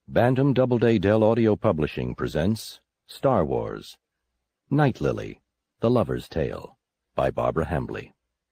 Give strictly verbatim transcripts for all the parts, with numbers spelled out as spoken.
Bantam Doubleday Dell Audio Publishing presents Star Wars, Night Lily, The Lover's Tale, by Barbara Hambly.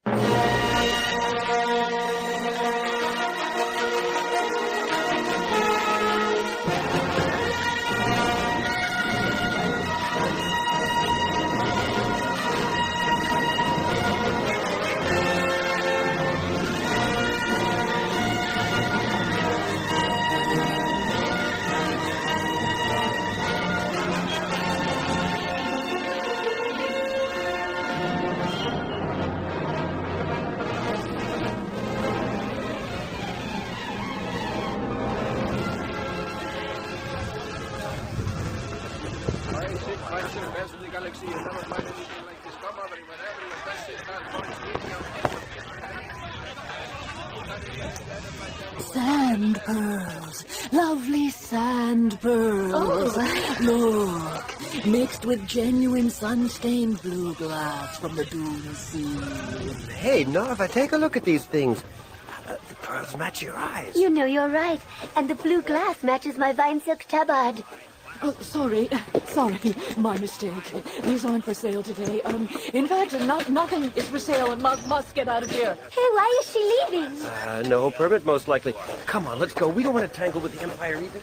Sand pearls, lovely sand pearls. Oh. Look, mixed with genuine sun-stained blue glass from the Dune Sea. Hey, Narva, take a look at these things. Uh, the pearls match your eyes. You know you're right, and the blue glass matches my vine silk tabard. Oh, sorry, sorry, my mistake. These aren't for sale today. Um, in fact, not, nothing is for sale and must, must get out of here. Hey, why is she leaving? Uh, no permit, most likely. Come on, let's go. We don't want to tangle with the Empire either.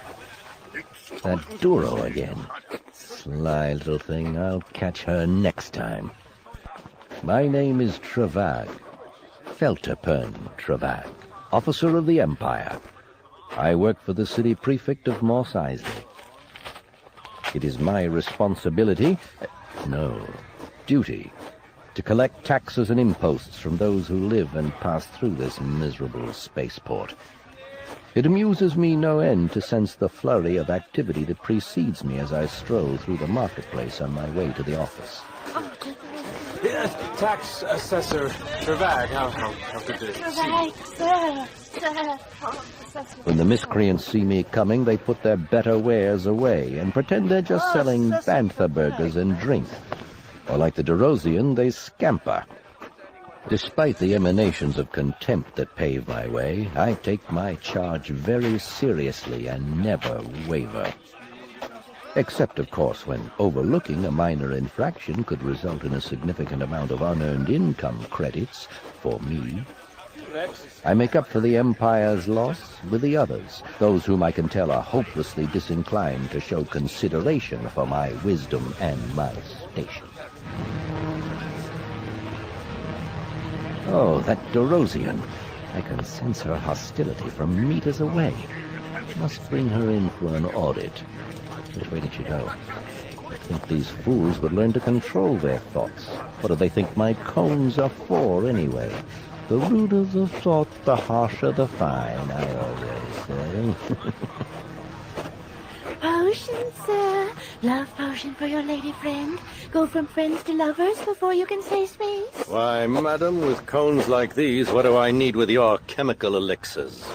That Duro again. Sly little thing. I'll catch her next time. My name is Travag. Felterpern Travag, officer of the Empire. I work for the city prefect of Mos Eisley. It is my responsibility, no, duty, to collect taxes and imposts from those who live and pass through this miserable spaceport. It amuses me no end to sense the flurry of activity that precedes me as I stroll through the marketplace on my way to the office. Yes, Tax Assessor Travag, how, how, how good to see you. Sir, sir. Oh, Assessor. When the miscreants see me coming, they put their better wares away and pretend they're just Oh, selling Assessor bantha burgers and drink. Or like the Derosian, they scamper. Despite the emanations of contempt that pave my way, I take my charge very seriously and never waver. Except, of course, when overlooking a minor infraction could result in a significant amount of unearned income credits for me. I make up for the Empire's loss with the others, those whom I can tell are hopelessly disinclined to show consideration for my wisdom and my station. Oh, that Derosian. I can sense her hostility from meters away. Must bring her in for an audit. Which way did she go? I think these fools would learn to control their thoughts. What do they think my cones are for, anyway? The ruder the thought, the harsher the fine, I always say. Potion, sir. Love potion for your lady friend. Go from friends to lovers before you can say space. Why, madam, with cones like these, what do I need with your chemical elixirs?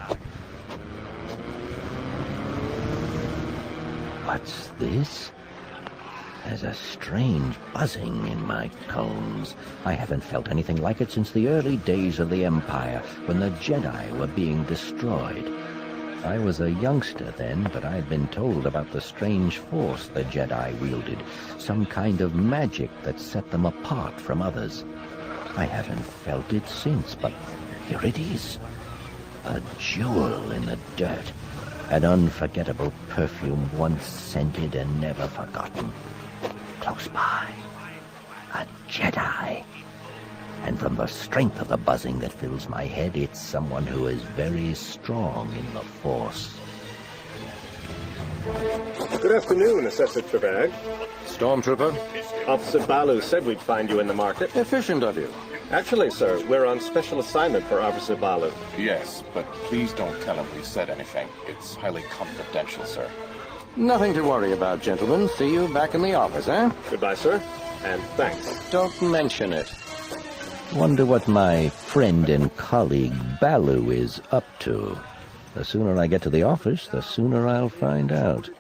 What's this? There's a strange buzzing in my cones. I haven't felt anything like it since the early days of the Empire, when the Jedi were being destroyed. I was a youngster then, but I'd been told about the strange force the Jedi wielded, some kind of magic that set them apart from others. I haven't felt it since, but here it is. A jewel in the dirt. An unforgettable perfume once scented and never forgotten. Close by. A Jedi. And from the strength of the buzzing that fills my head, it's someone who is very strong in the Force. Good afternoon, Assessor Travag. Stormtrooper? Officer Balu said we'd find you in the market. Efficient of you. Actually, sir, we're on special assignment for Officer Balu. Yes, but please don't tell him we said anything. It's highly confidential, sir. Nothing to worry about, gentlemen. See you back in the office, eh? Goodbye, sir, and thanks. Don't mention it. Wonder what my friend and colleague Balu is up to. The sooner I get to the office, the sooner I'll find out.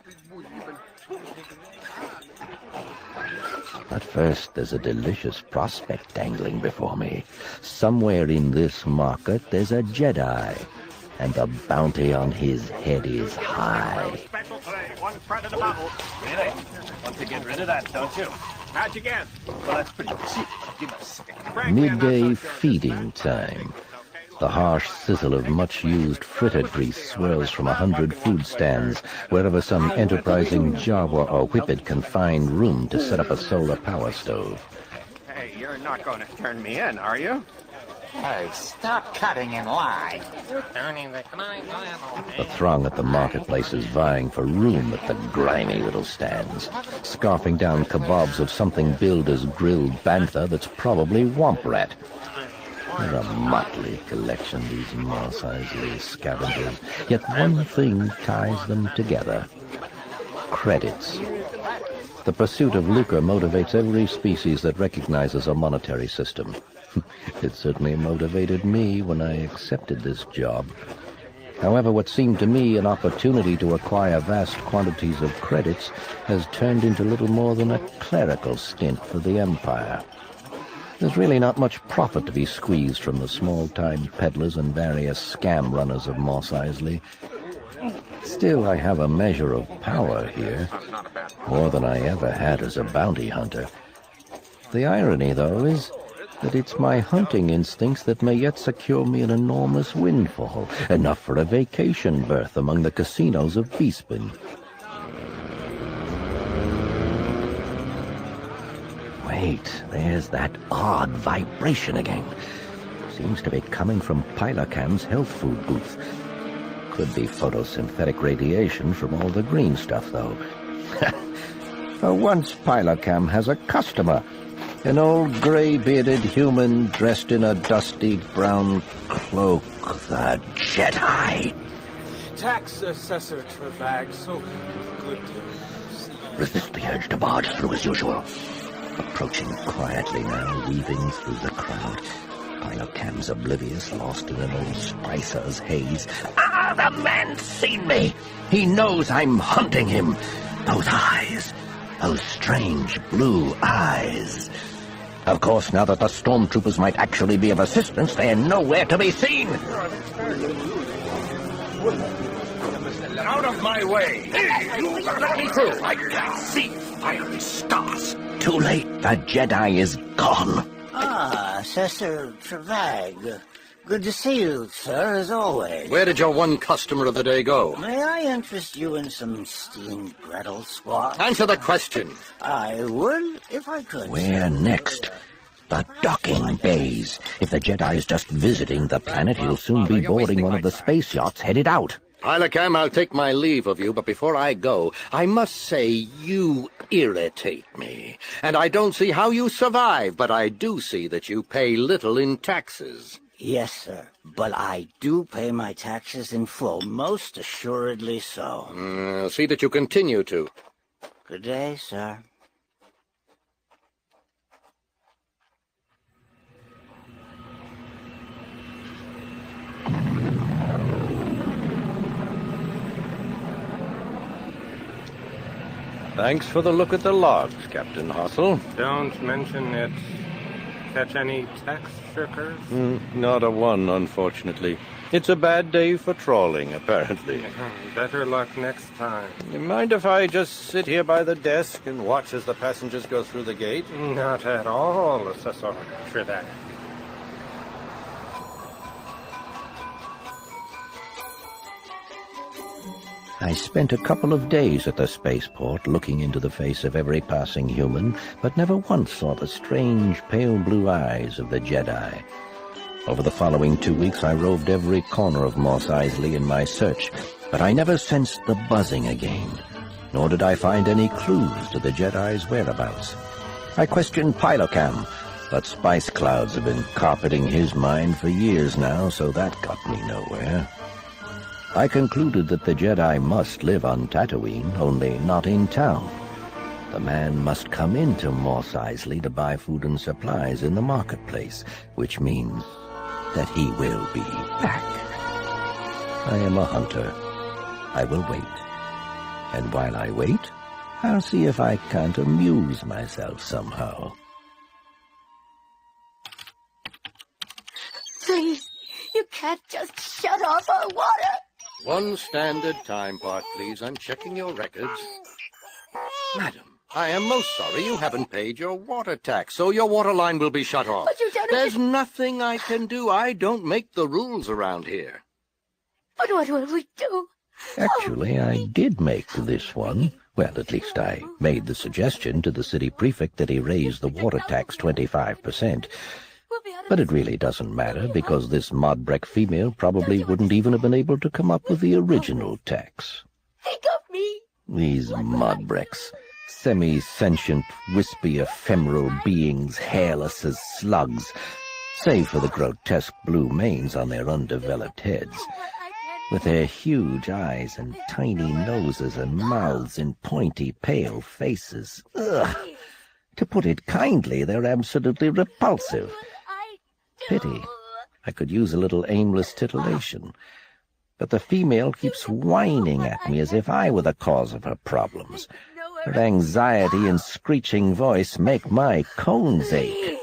But first, there's a delicious prospect dangling before me. Somewhere in this market, there's a Jedi. and the bounty on his head is high. Special today, one friend in a bottle. Really? Want to get rid of that, don't you? How'd you get? Well, that's pretty cheap. Give us a second. Midday feeding time. The harsh sizzle of much-used fritter grease swirls from a hundred food stands wherever some enterprising Jawa or Whippet can find room to set up a solar power stove. Hey, you're not going to turn me in, are you? Hey, stop cutting in line. The throng at the marketplace is vying for room at the grimy little stands, scarfing down kebabs of something billed as grilled bantha that's probably womp rat. They're a motley collection, these Mos Eisley scavengers, yet one thing ties them together. Credits. The pursuit of lucre motivates every species that recognizes a monetary system. It certainly motivated me when I accepted this job. However, what seemed to me an opportunity to acquire vast quantities of credits has turned into little more than a clerical stint for the Empire. There's really not much profit to be squeezed from the small-time peddlers and various scam runners of Mos Eisley. Still, I have a measure of power here, more than I ever had as a bounty hunter. The irony, though, is that it's my hunting instincts that may yet secure me an enormous windfall, enough for a vacation berth among the casinos of Beastman. Wait, there's that odd vibration again. Seems to be coming from Pilocam's health food booth. Could be photosynthetic radiation from all the green stuff, though. For once, Pilocam has a customer. An old gray-bearded human dressed in a dusty brown cloak. The Jedi! Tax Assessor Travag, so good to see you. Resist the urge to barge through as usual. Approaching quietly now, weaving through the crowd. Pilocam's oblivious, lost in an old Spicer's haze. Ah, the man's seen me! He knows I'm hunting him! Those eyes! Those strange blue eyes! Of course, now that the stormtroopers might actually be of assistance, they're nowhere to be seen! Out of my way! Hey, you let me through! I can't see fiery stars! Too late. The Jedi is gone. Ah, Assessor Travag. Good to see you, sir, as always. Where did your one customer of the day go? May I interest you in some steamed Gretel squash? Answer the question. I would, if I could. Where next? The docking bays. If the Jedi's just visiting the planet, he'll soon be boarding one of the space yachts headed out. Pilocam, I'll take my leave of you, but before I go, I must say you irritate me. And I don't see how you survive, but I do see that you pay little in taxes. Yes, sir, but I do pay my taxes in full, most assuredly so. Mm, see that you continue to. Good day, sir. Thanks for the look at the logs, Captain Hossel. Don't mention it. Catch any tax shirkers? Mm, not a one, unfortunately. It's a bad day for trawling, apparently. Better luck next time. You mind if I just sit here by the desk and watch as the passengers go through the gate? Not at all, Assessor Travag. I spent a couple of days at the spaceport looking into the face of every passing human, but never once saw the strange pale blue eyes of the Jedi. Over the following two weeks I roved every corner of Mos Eisley in my search, but I never sensed the buzzing again, nor did I find any clues to the Jedi's whereabouts. I questioned Pilocam, but spice clouds have been carpeting his mind for years now, so that got me nowhere. I concluded that the Jedi must live on Tatooine, only not in town. The man must come into Mos Eisley to buy food and supplies in the marketplace, which means that he will be back. I am a hunter. I will wait. And while I wait, I'll see if I can't amuse myself somehow. Please, you can't just shut shut off our water. One standard time part, please. I'm checking your records. Madam, I am most sorry you haven't paid your water tax, so your water line will be shut off. But you don't... There's nothing I can do. I don't make the rules around here. But what will we do? Actually, I did make this one. Well, at least I made the suggestion to the city prefect that he raise the water tax twenty-five percent. But it really doesn't matter, because this Modbrek female probably wouldn't even have been able to come up with the original tax. Think of me. These Modbreks, semi-sentient, wispy, ephemeral beings, hairless as slugs, save for the grotesque blue manes on their undeveloped heads. With their huge eyes and tiny noses and mouths and pointy, pale faces. Ugh! To put it kindly, they're absolutely repulsive. Pity. I could use a little aimless titillation. But the female keeps whining at me as if I were the cause of her problems. Her anxiety and screeching voice make my cones ache.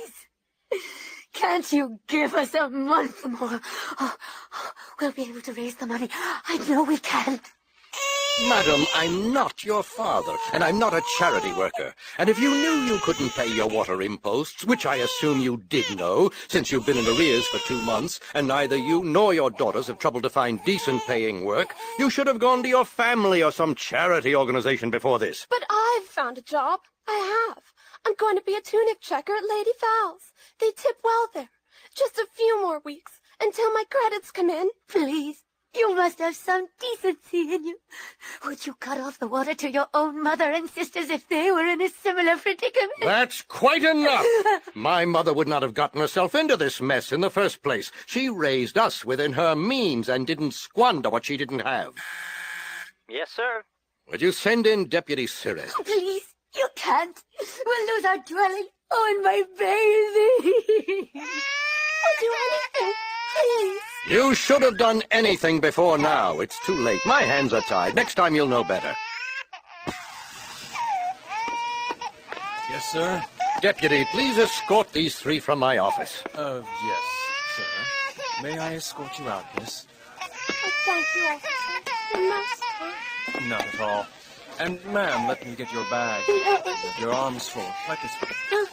Can't you give us a month more? Oh, oh, we'll be able to raise the money. I know we can. Madam, I'm not your father, and I'm not a charity worker. And if you knew you couldn't pay your water imposts, which I assume you did know, since you've been in arrears for two months, and neither you nor your daughters have troubled to find decent paying work, you should have gone to your family or some charity organization before this. But I've found a job. I have. I'm going to be a tunic checker at Lady Val's. They tip well there. Just a few more weeks, until my credits come in. Please. You must have some decency in you. Would you cut off the water to your own mother and sisters if they were in a similar predicament? That's quite enough! My mother would not have gotten herself into this mess in the first place. She raised us within her means and didn't squander what she didn't have. Yes, sir. Would you send in Deputy Siret? Please, you can't. We'll lose our dwelling. Oh, and my baby. I'll do anything. Please. You should have done anything before now. It's too late. My hands are tied. Next time you'll know better. Yes, sir? Deputy, please escort these three from my office. Uh, yes, sir. May I escort you out, miss? Oh, thank you, officer. You're merciful. Not at all. And, ma'am, let me get your bag. Your arms full, like this one.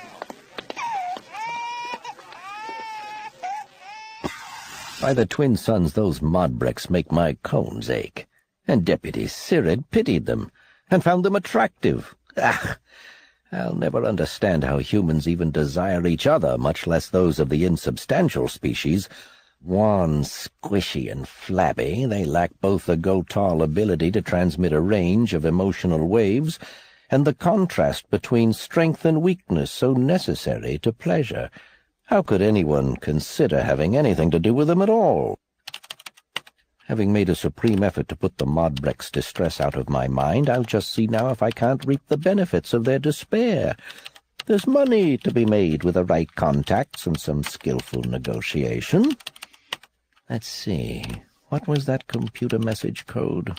By the twin sons, those Modbreks make my cones ache. And Deputy Siret pitied them, and found them attractive. Ah! I'll never understand how humans even desire each other, much less those of the insubstantial species. Wan, squishy, and flabby, they lack both the Gotal ability to transmit a range of emotional waves, and the contrast between strength and weakness so necessary to pleasure. How could anyone consider having anything to do with them at all? Having made a supreme effort to put the Modbrek's distress out of my mind, I'll just see now if I can't reap the benefits of their despair. There's money to be made with the right contacts and some skillful negotiation. Let's see. What was that computer message code?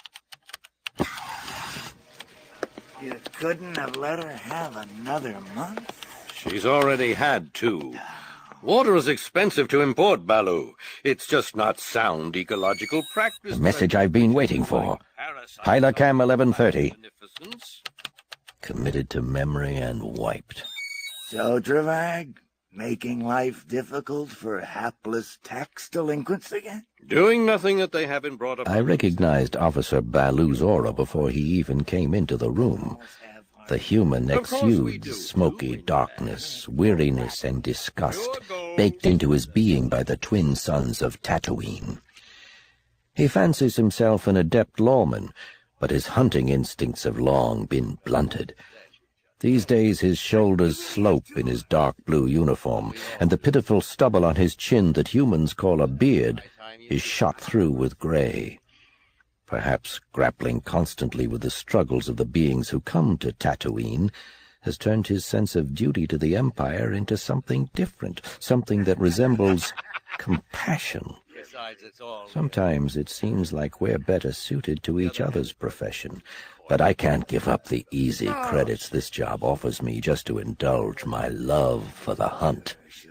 You couldn't have let her have another month? She's already had two. Water is expensive to import, Baloo. It's just not sound ecological practice. The message I've been waiting for. Hylacam eleven thirty. Committed to memory and wiped. So, Travag, making life difficult for hapless tax delinquents again? Doing nothing that they haven't brought up. I recognized Officer Baloo's aura before he even came into the room. The human exudes smoky darkness, weariness, and disgust, baked into his being by the twin sons of Tatooine. He fancies himself an adept lawman, but his hunting instincts have long been blunted. These days his shoulders slope in his dark blue uniform, and the pitiful stubble on his chin that humans call a beard is shot through with gray. Perhaps grappling constantly with the struggles of the beings who come to Tatooine has turned his sense of duty to the Empire into something different, something that resembles compassion. Sometimes it seems like we're better suited to each other's profession, but I can't give up the easy credits this job offers me just to indulge my love for the hunt.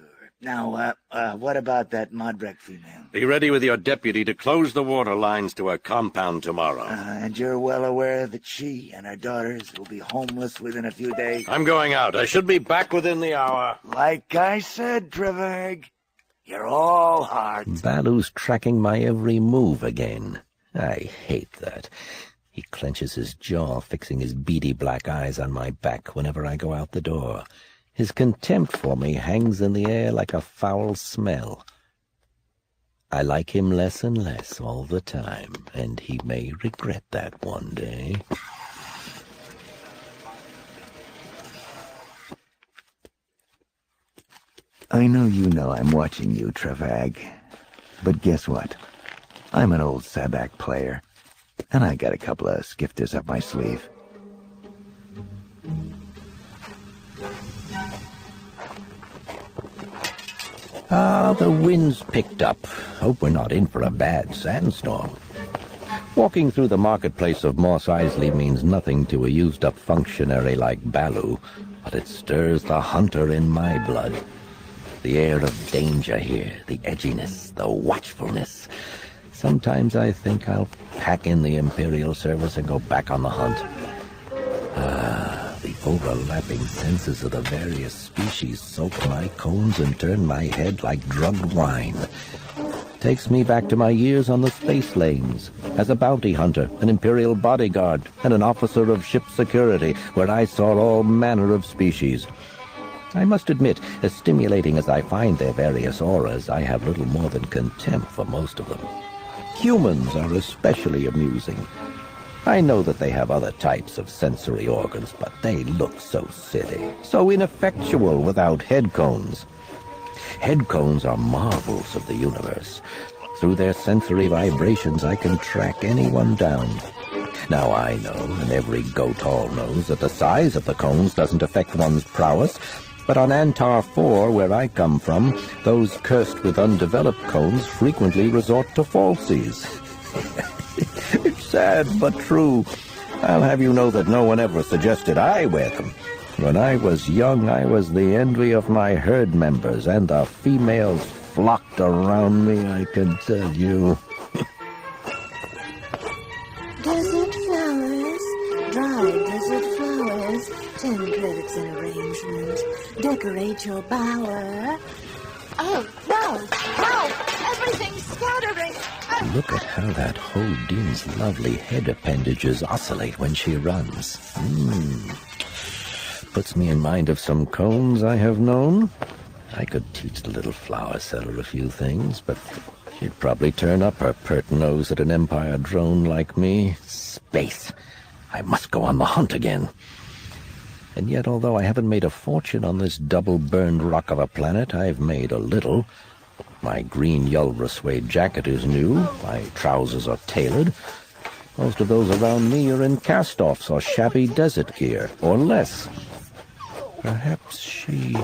Now, uh, uh, what about that Modrek female? Be ready with your deputy to close the water lines to her compound tomorrow. Uh, and you're well aware that she and her daughters will be homeless within a few days? I'm going out. I should be back within the hour. Like I said, Trevag, you're all heart. Baloo's tracking my every move again. I hate that. He clenches his jaw, fixing his beady black eyes on my back whenever I go out the door. His contempt for me hangs in the air like a foul smell. I like him less and less all the time, and he may regret that one day. I know you know I'm watching you, Trevag. But guess what? I'm an old Sabak player, and I got a couple of skifters up my sleeve. Ah, the wind's picked up. Hope we're not in for a bad sandstorm. Walking through the marketplace of Mos Eisley means nothing to a used-up functionary like Baloo, but it stirs the hunter in my blood. The air of danger here, the edginess, the watchfulness. Sometimes I think I'll pack in the Imperial Service and go back on the hunt. Ah, the overlapping senses of the various species soak my cones and turn my head like drugged wine. Takes me back to my years on the space lanes, as a bounty hunter, an Imperial bodyguard, and an officer of ship security, where I saw all manner of species. I must admit, as stimulating as I find their various auras, I have little more than contempt for most of them. Humans are especially amusing. I know that they have other types of sensory organs, but they look so silly, so ineffectual without head cones. Head cones are marvels of the universe. Through their sensory vibrations, I can track anyone down. Now I know, and every goat-hall knows, that the size of the cones doesn't affect one's prowess, but on Antar four, where I come from, those cursed with undeveloped cones frequently resort to falsies. It's sad, but true. I'll have you know that no one ever suggested I wear them. When I was young, I was the envy of my herd members, and the females flocked around me, I can tell you. Desert flowers, dried desert flowers, ten credits in arrangement. Decorate your bower. Oh, no! No! Everything's scattering! Look at how that Hodine's lovely head appendages oscillate when she runs. Mm. Puts me in mind of some cones I have known. I could teach the little flower seller a few things, but she'd probably turn up her pert nose at an Empire drone like me. Space! I must go on the hunt again. And yet, although I haven't made a fortune on this double-burned rock of a planet, I've made a little. My green Yulra suede jacket is new. My trousers are tailored. Most of those around me are in cast-offs or shabby desert gear, or less. Perhaps she...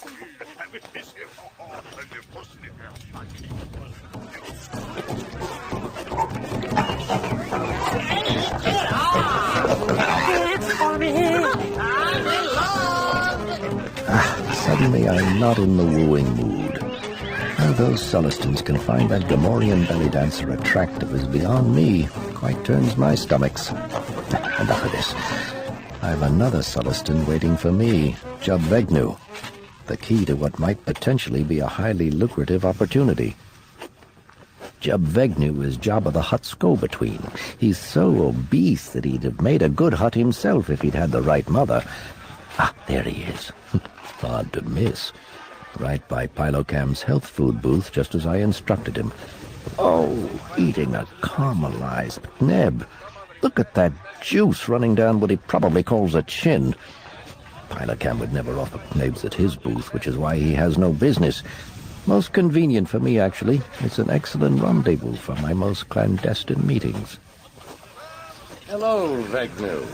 Ah, suddenly I'm not in the wooing mood. How those Sulastans can find that Gamorrean belly dancer attractive is beyond me. Quite turns my stomachs. Enough of this. I've another Sulastan waiting for me, Jub Vegnu. The key to what might potentially be a highly lucrative opportunity. Jub Vegnu is Jabba the Hutt's go-between. He's so obese that he'd have made a good Hutt himself if he'd had the right mother. Ah, there he is. Hard to miss. Right by Pylocam's health food booth, just as I instructed him. Oh, eating a caramelized neb. Look at that juice running down what he probably calls a chin. Pylocam would never offer nebs at his booth, which is why he has no business. Most convenient for me, actually. It's an excellent rendezvous for my most clandestine meetings. Hello, Vegnu.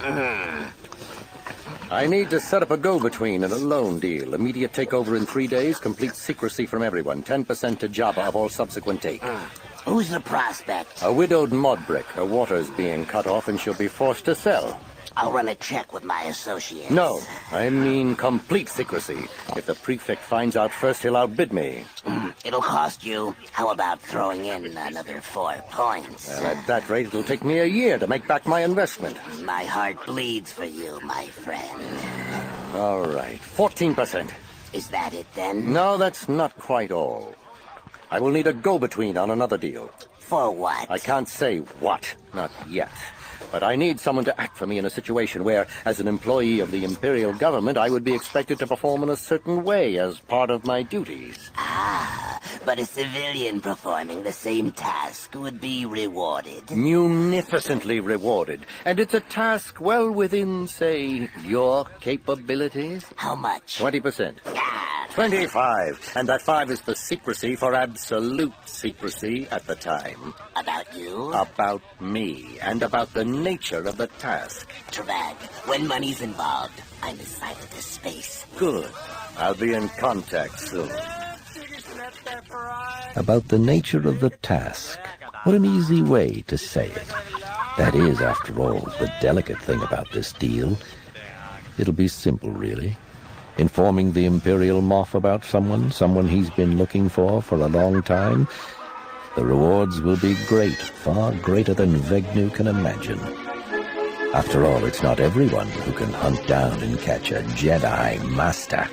I need to set up a go-between and a loan deal. Immediate takeover in three days, complete secrecy from everyone. ten percent to Jabba of all subsequent take. Who's the prospect? A widowed Modric. Her water's being cut off and she'll be forced to sell. I'll run a check with my associates. No, I mean complete secrecy. If the prefect finds out first, he'll outbid me. Mm, it'll cost you. How about throwing in another four points? Well, at that rate, it'll take me a year to make back my investment. My heart bleeds for you, my friend. All right, fourteen percent. Is that it, then? No, that's not quite all. I will need a go-between on another deal. For what? I can't say what, not yet. But I need someone to act for me in a situation where, as an employee of the Imperial government, I would be expected to perform in a certain way as part of my duties. Ah, but a civilian performing the same task would be rewarded. Munificently rewarded. And it's a task well within, say, your capabilities. How much? Twenty percent. Ah, Twenty-five. And that five is for secrecy, for absolute secrecy at the time. About you? About me, and about the nature of the task. Travag, when money's involved, I'm as silent as space. Good. I'll be in contact soon. About the nature of the task. What an easy way to say it. That is, after all, the delicate thing about this deal. It'll be simple, really. Informing the Imperial Moff about someone, someone he's been looking for for a long time. The rewards will be great, far greater than Vegnu can imagine. After all, it's not everyone who can hunt down and catch a Jedi Master.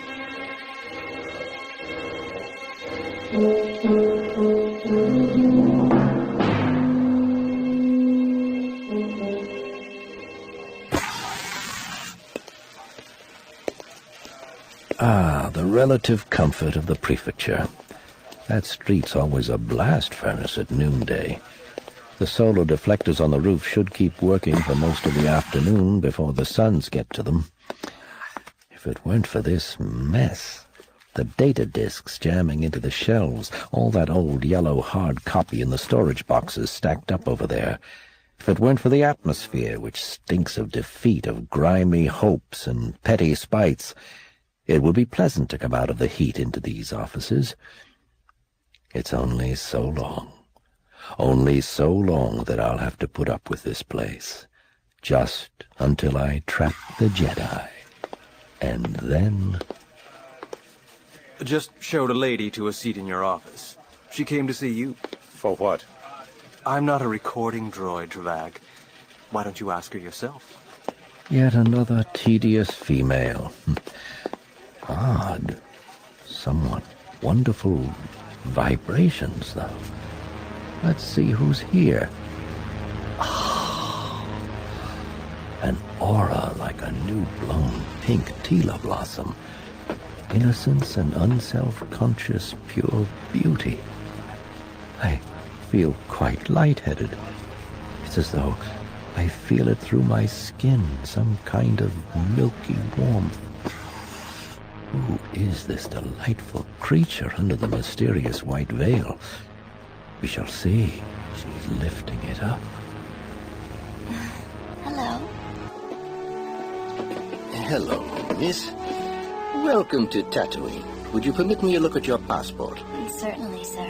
Ah, the relative comfort of the prefecture. That street's always a blast furnace at noonday. The solar deflectors on the roof should keep working for most of the afternoon before the suns get to them. If it weren't for this mess, the data disks jamming into the shelves, all that old yellow hard copy in the storage boxes stacked up over there, if it weren't for the atmosphere, which stinks of defeat, of grimy hopes and petty spites, it would be pleasant to come out of the heat into these offices. It's only so long, only so long that I'll have to put up with this place, just until I trap the Jedi. And then... Just showed a lady to a seat in your office. She came to see you. For what? I'm not a recording droid, Travag. Why don't you ask her yourself? Yet another tedious female. Odd. Somewhat wonderful vibrations, though. Let's see who's here. Oh, an aura like a new-blown pink tila blossom. Innocence and unself-conscious pure beauty. I feel quite lightheaded. It's as though I feel it through my skin, some kind of milky warmth. Who is this delightful creature under the mysterious white veil? We shall see. She's lifting it up. Hello. Hello, miss. Welcome to Tatooine. Would you permit me a look at your passport? Certainly, sir.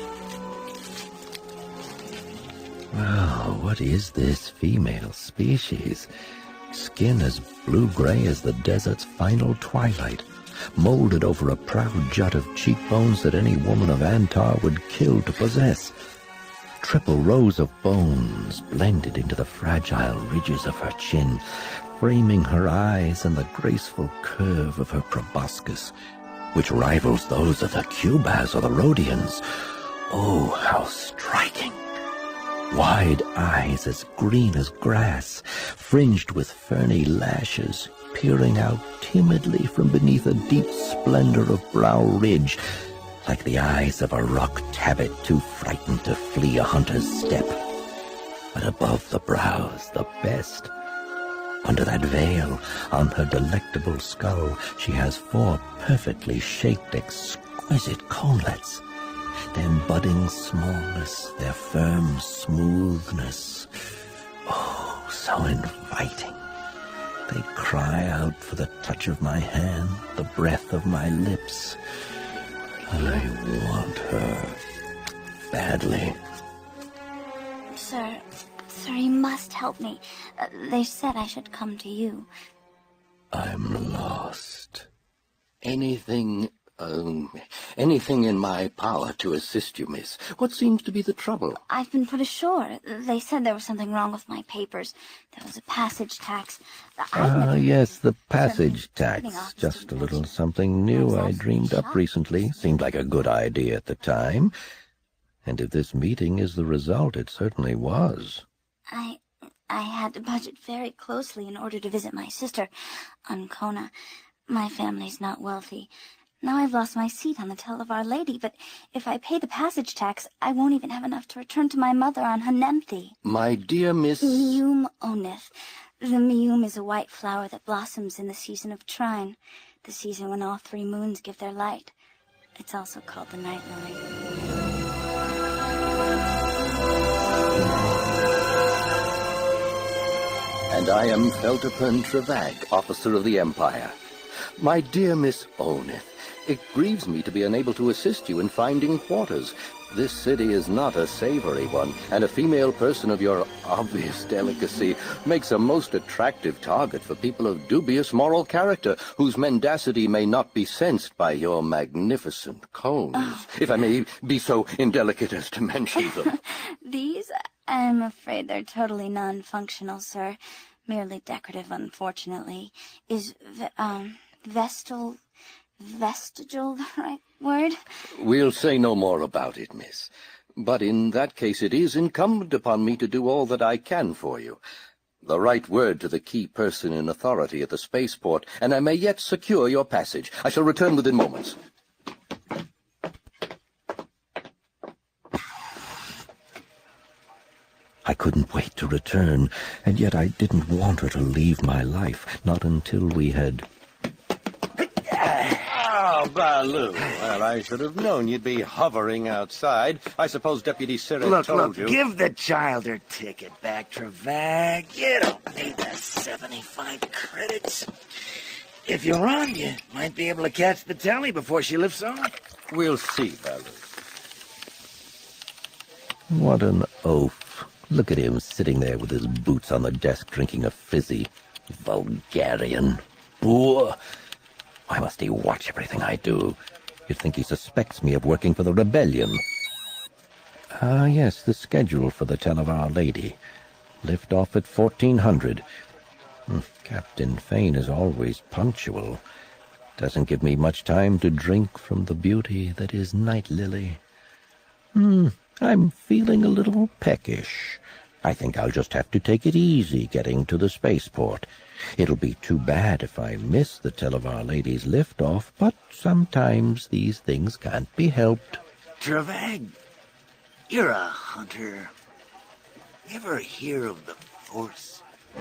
Wow, what is this female species? Skin as blue-gray as the desert's final twilight, molded over a proud jut of cheekbones that any woman of Antar would kill to possess. Triple rows of bones blended into the fragile ridges of her chin, framing her eyes and the graceful curve of her proboscis, which rivals those of the Cubas or the Rhodians. Oh, how striking! Wide eyes as green as grass, fringed with ferny lashes, peering out timidly from beneath a deep splendor of brow ridge, like the eyes of a rock tabit too frightened to flee a hunter's step. But above the brows, the best. Under that veil, on her delectable skull, she has four perfectly shaped, exquisite conelets. Their budding smallness, their firm smoothness. Oh, so inviting. They cry out for the touch of my hand, the breath of my lips. I want her badly. Sir, Sir, you must help me. Uh, they said I should come to you. I'm lost. Anything, um, anything in my power to assist you, miss. What seems to be the trouble? I've been put ashore. They said there was something wrong with my papers. There was a passage tax. Ah, yes, the passage tax. Just a little something new I dreamed up recently. Seemed like a good idea at the time. And if this meeting is the result, it certainly was. I... I had to budget very closely in order to visit my sister on Kona. My family's not wealthy. Now I've lost my seat on the Tell of Our Lady, but if I pay the passage tax, I won't even have enough to return to my mother on Hanemthi. My dear Miss... Mium Onith. The Mium is a white flower that blossoms in the season of Trine, the season when all three moons give their light. It's also called the night lily. And I am Felterpen Trevag, officer of the Empire. My dear Miss Onith, it grieves me to be unable to assist you in finding quarters. This city is not a savory one, and a female person of your obvious delicacy makes a most attractive target for people of dubious moral character, whose mendacity may not be sensed by your magnificent cones, oh. if I may be so indelicate as to mention them. These, I'm afraid they're totally non-functional, sir. Merely decorative, unfortunately. Is, um, vestal... vestigial the right word? We'll say no more about it, miss. But in that case, it is incumbent upon me to do all that I can for you. The right word to the key person in authority at the spaceport, and I may yet secure your passage. I shall return within moments. I couldn't wait to return, and yet I didn't want her to leave my life, not until we had... Oh, Baloo. Well, I should have known you'd be hovering outside. I suppose Deputy Sirik look, told look, you. Give the child her ticket back, Trevag. You don't need that seventy-five credits. If you're on, you might be able to catch the telly before she lifts off. We'll see, Baloo. What an oaf. Look at him sitting there with his boots on the desk drinking a fizzy. Vulgarian. Boor. Why must he watch everything I do? You'd think he suspects me of working for the rebellion. Ah, yes, the schedule for the Tell of Our Lady. Lift off at fourteen hundred. Hmm, Captain Fane is always punctual. Doesn't give me much time to drink from the beauty that is Night Lily. Hmm, I'm feeling a little peckish. I think I'll just have to take it easy getting to the spaceport. It'll be too bad if I miss the Tell of Our Lady's liftoff, but sometimes these things can't be helped. Trevag, you're a hunter. You ever hear of the Force?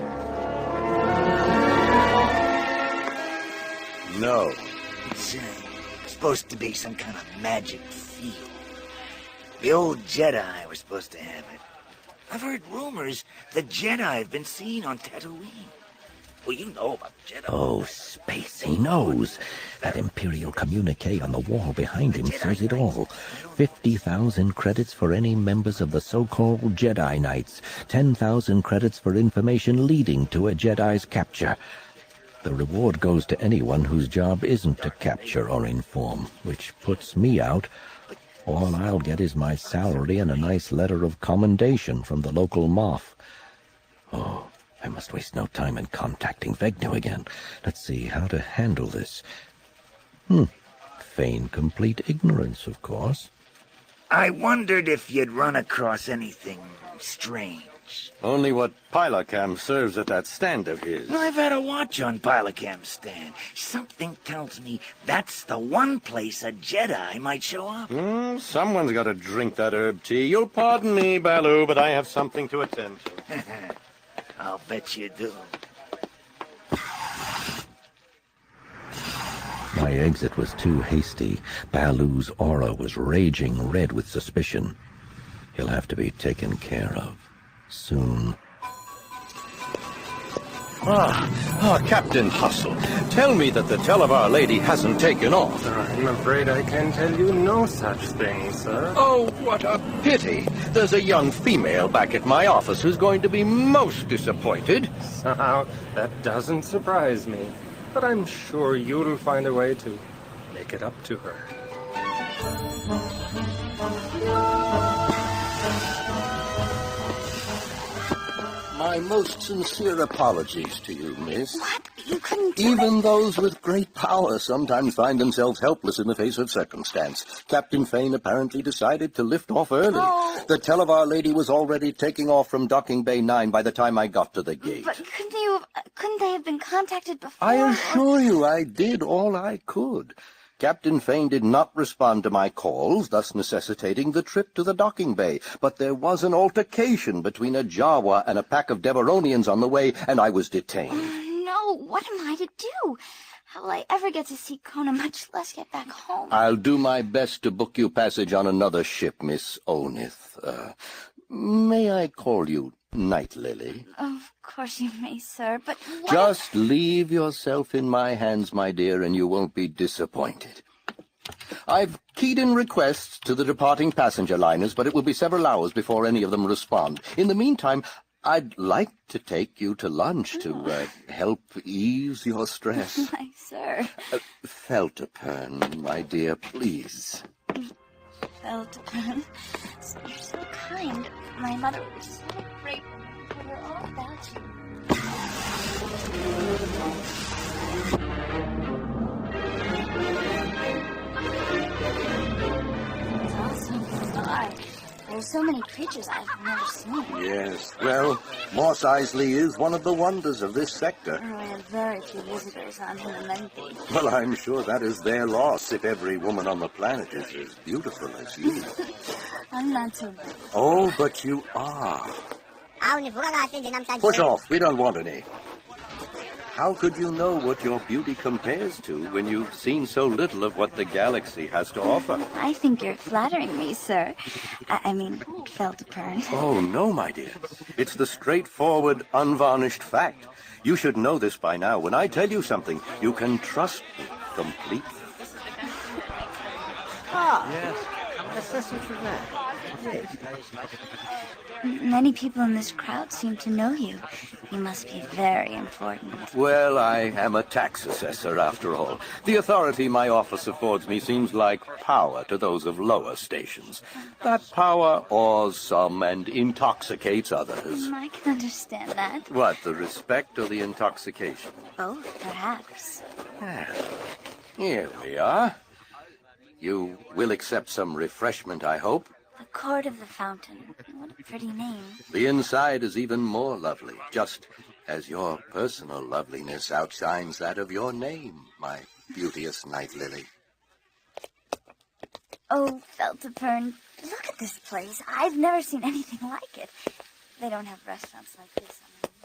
No. It's uh, supposed to be some kind of magic field. The old Jedi were supposed to have it. I've heard rumors the Jedi have been seen on Tatooine. Well, you know about the Jedi. Oh, space, he knows. That Imperial communique on the wall behind him says it all. Fifty thousand credits for any members of the so-called Jedi Knights. Ten thousand credits for information leading to a Jedi's capture. The reward goes to anyone whose job isn't to capture or inform, which puts me out. All I'll get is my salary and a nice letter of commendation from the local Moff. Oh, I must waste no time in contacting Vegnu again. Let's see how to handle this. Hmm. Feign complete ignorance, of course. I wondered if you'd run across anything strange. Only what Pylacam serves at that stand of his. Well, I've had a watch on Pylacam's stand. Something tells me that's the one place a Jedi might show up. Mm, someone's got to drink that herb tea. You'll pardon me, Baloo, but I have something to attend to. I'll bet you do. My exit was too hasty. Baloo's aura was raging red with suspicion. He'll have to be taken care of. Soon. Ah, ah, Captain Hustle, tell me that the Tell of Our Lady hasn't taken off. I'm afraid I can tell you no such thing, sir. Oh, what a pity. there's a young female back at my office who's going to be most disappointed. Somehow, that doesn't surprise me. But I'm sure you'll find a way to make it up to her. My most sincere apologies to you, miss. What? You couldn't do Even it? those with great power sometimes find themselves helpless in the face of circumstance. Captain Fane apparently decided to lift off early. Oh. The Televar lady was already taking off from Docking Bay nine by the time I got to the gate. But couldn't you have, uh, couldn't they have been contacted before? I assure you I did all I could. Captain Fane did not respond to my calls, thus necessitating the trip to the docking bay. But there was an altercation between a Jawa and a pack of Deveronians on the way, and I was detained. Oh, no, what am I to do? How will I ever get to see Kona, much less get back home? I'll do my best to book you passage on another ship, Miss Onith. Uh, may I call you Night Lily? Of course you may, sir, but what Just leave yourself in my hands, my dear, and you won't be disappointed. I've keyed in requests to the departing passenger liners, but it will be several hours before any of them respond. In the meantime, I'd like to take you to lunch to uh, help ease your stress. My sir. Uh, Feltepern, my dear, please. Feltepern, you're so kind. My mother was so grateful for her all about you. It's awesome. Sky. There's so many creatures I've never seen. Yes, well, Moss Isley is one of the wonders of this sector. Oh, we have very few visitors on Hinamenti. Well, I'm sure that is their loss if every woman on the planet is as beautiful as you. I'm not so bad. Oh, but you are. Push off. We don't want any. How could you know what your beauty compares to when you've seen so little of what the galaxy has to offer? I think you're flattering me, sir. I, I mean, Feltepern. Oh, no, my dear. It's the straightforward, unvarnished fact. You should know this by now. When I tell you something, you can trust me completely. Ah, yes. Assessor Trevag. Yes. Many people in this crowd seem to know you. You must be very important. Well, I am a tax assessor, after all. The authority my office affords me seems like power to those of lower stations. That power awes some and intoxicates others. I can understand that. What, the respect or the intoxication? Both, perhaps. Here we are. You will accept some refreshment, I hope. The Court of the Fountain. What a pretty name. The inside is even more lovely, just as your personal loveliness outshines that of your name, my beauteous Night Lily. Oh, Feltepern, look at this place. I've never seen anything like it. They don't have restaurants like this.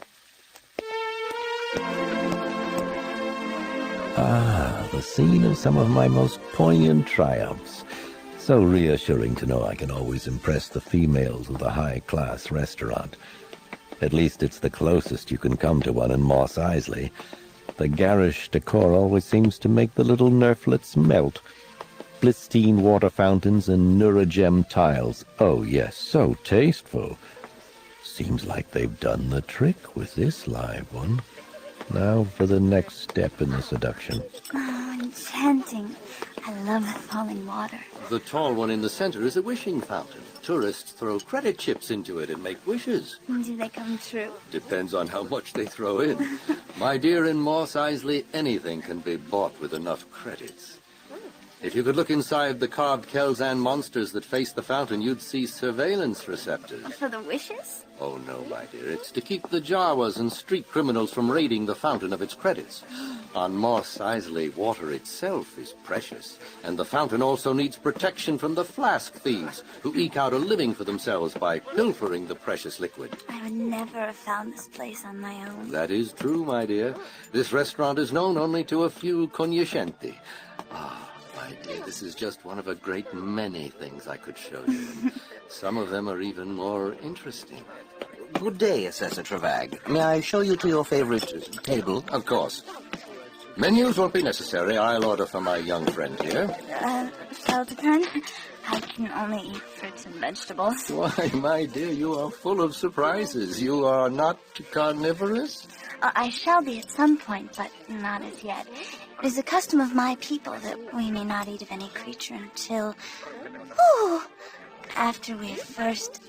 Ah, the scene of some of my most poignant triumphs. So reassuring to know I can always impress the females of the high-class restaurant. At least it's the closest you can come to one in Moss Isley. The garish decor always seems to make the little nerflets melt. Blistine water fountains and Neurogem tiles. Oh yes, so tasteful. Seems like they've done the trick with this live one. Now for the next step in the seduction. Oh, enchanting. I love that falling water. The tall one in the center is a wishing fountain. Tourists throw credit chips into it and make wishes. Do they come true? Depends on how much they throw in. My dear, in Moss Isley, anything can be bought with enough credits. If you could look inside the carved Kelzan monsters that face the fountain, you'd see surveillance receptors. For the wishes? Oh, no, my dear. It's to keep the Jawas and street criminals from raiding the fountain of its credits. On Moss Isley, water itself is precious, and the fountain also needs protection from the flask thieves, who eke out a living for themselves by pilfering the precious liquid. I would never have found this place on my own. That is true, my dear. This restaurant is known only to a few cognoscenti. Ah, my dear, this is just one of a great many things I could show you. And some of them are even more interesting. Good day, Assessor Trevag. May I show you to your favorite table? Of course. Menus won't be necessary. I'll order for my young friend here. Uh, Feltepern, I can only eat fruits and vegetables. Why, my dear, you are full of surprises. You are not carnivorous? Uh, I shall be at some point, but not as yet. It is a custom of my people that we may not eat of any creature until... Ooh, after we have first...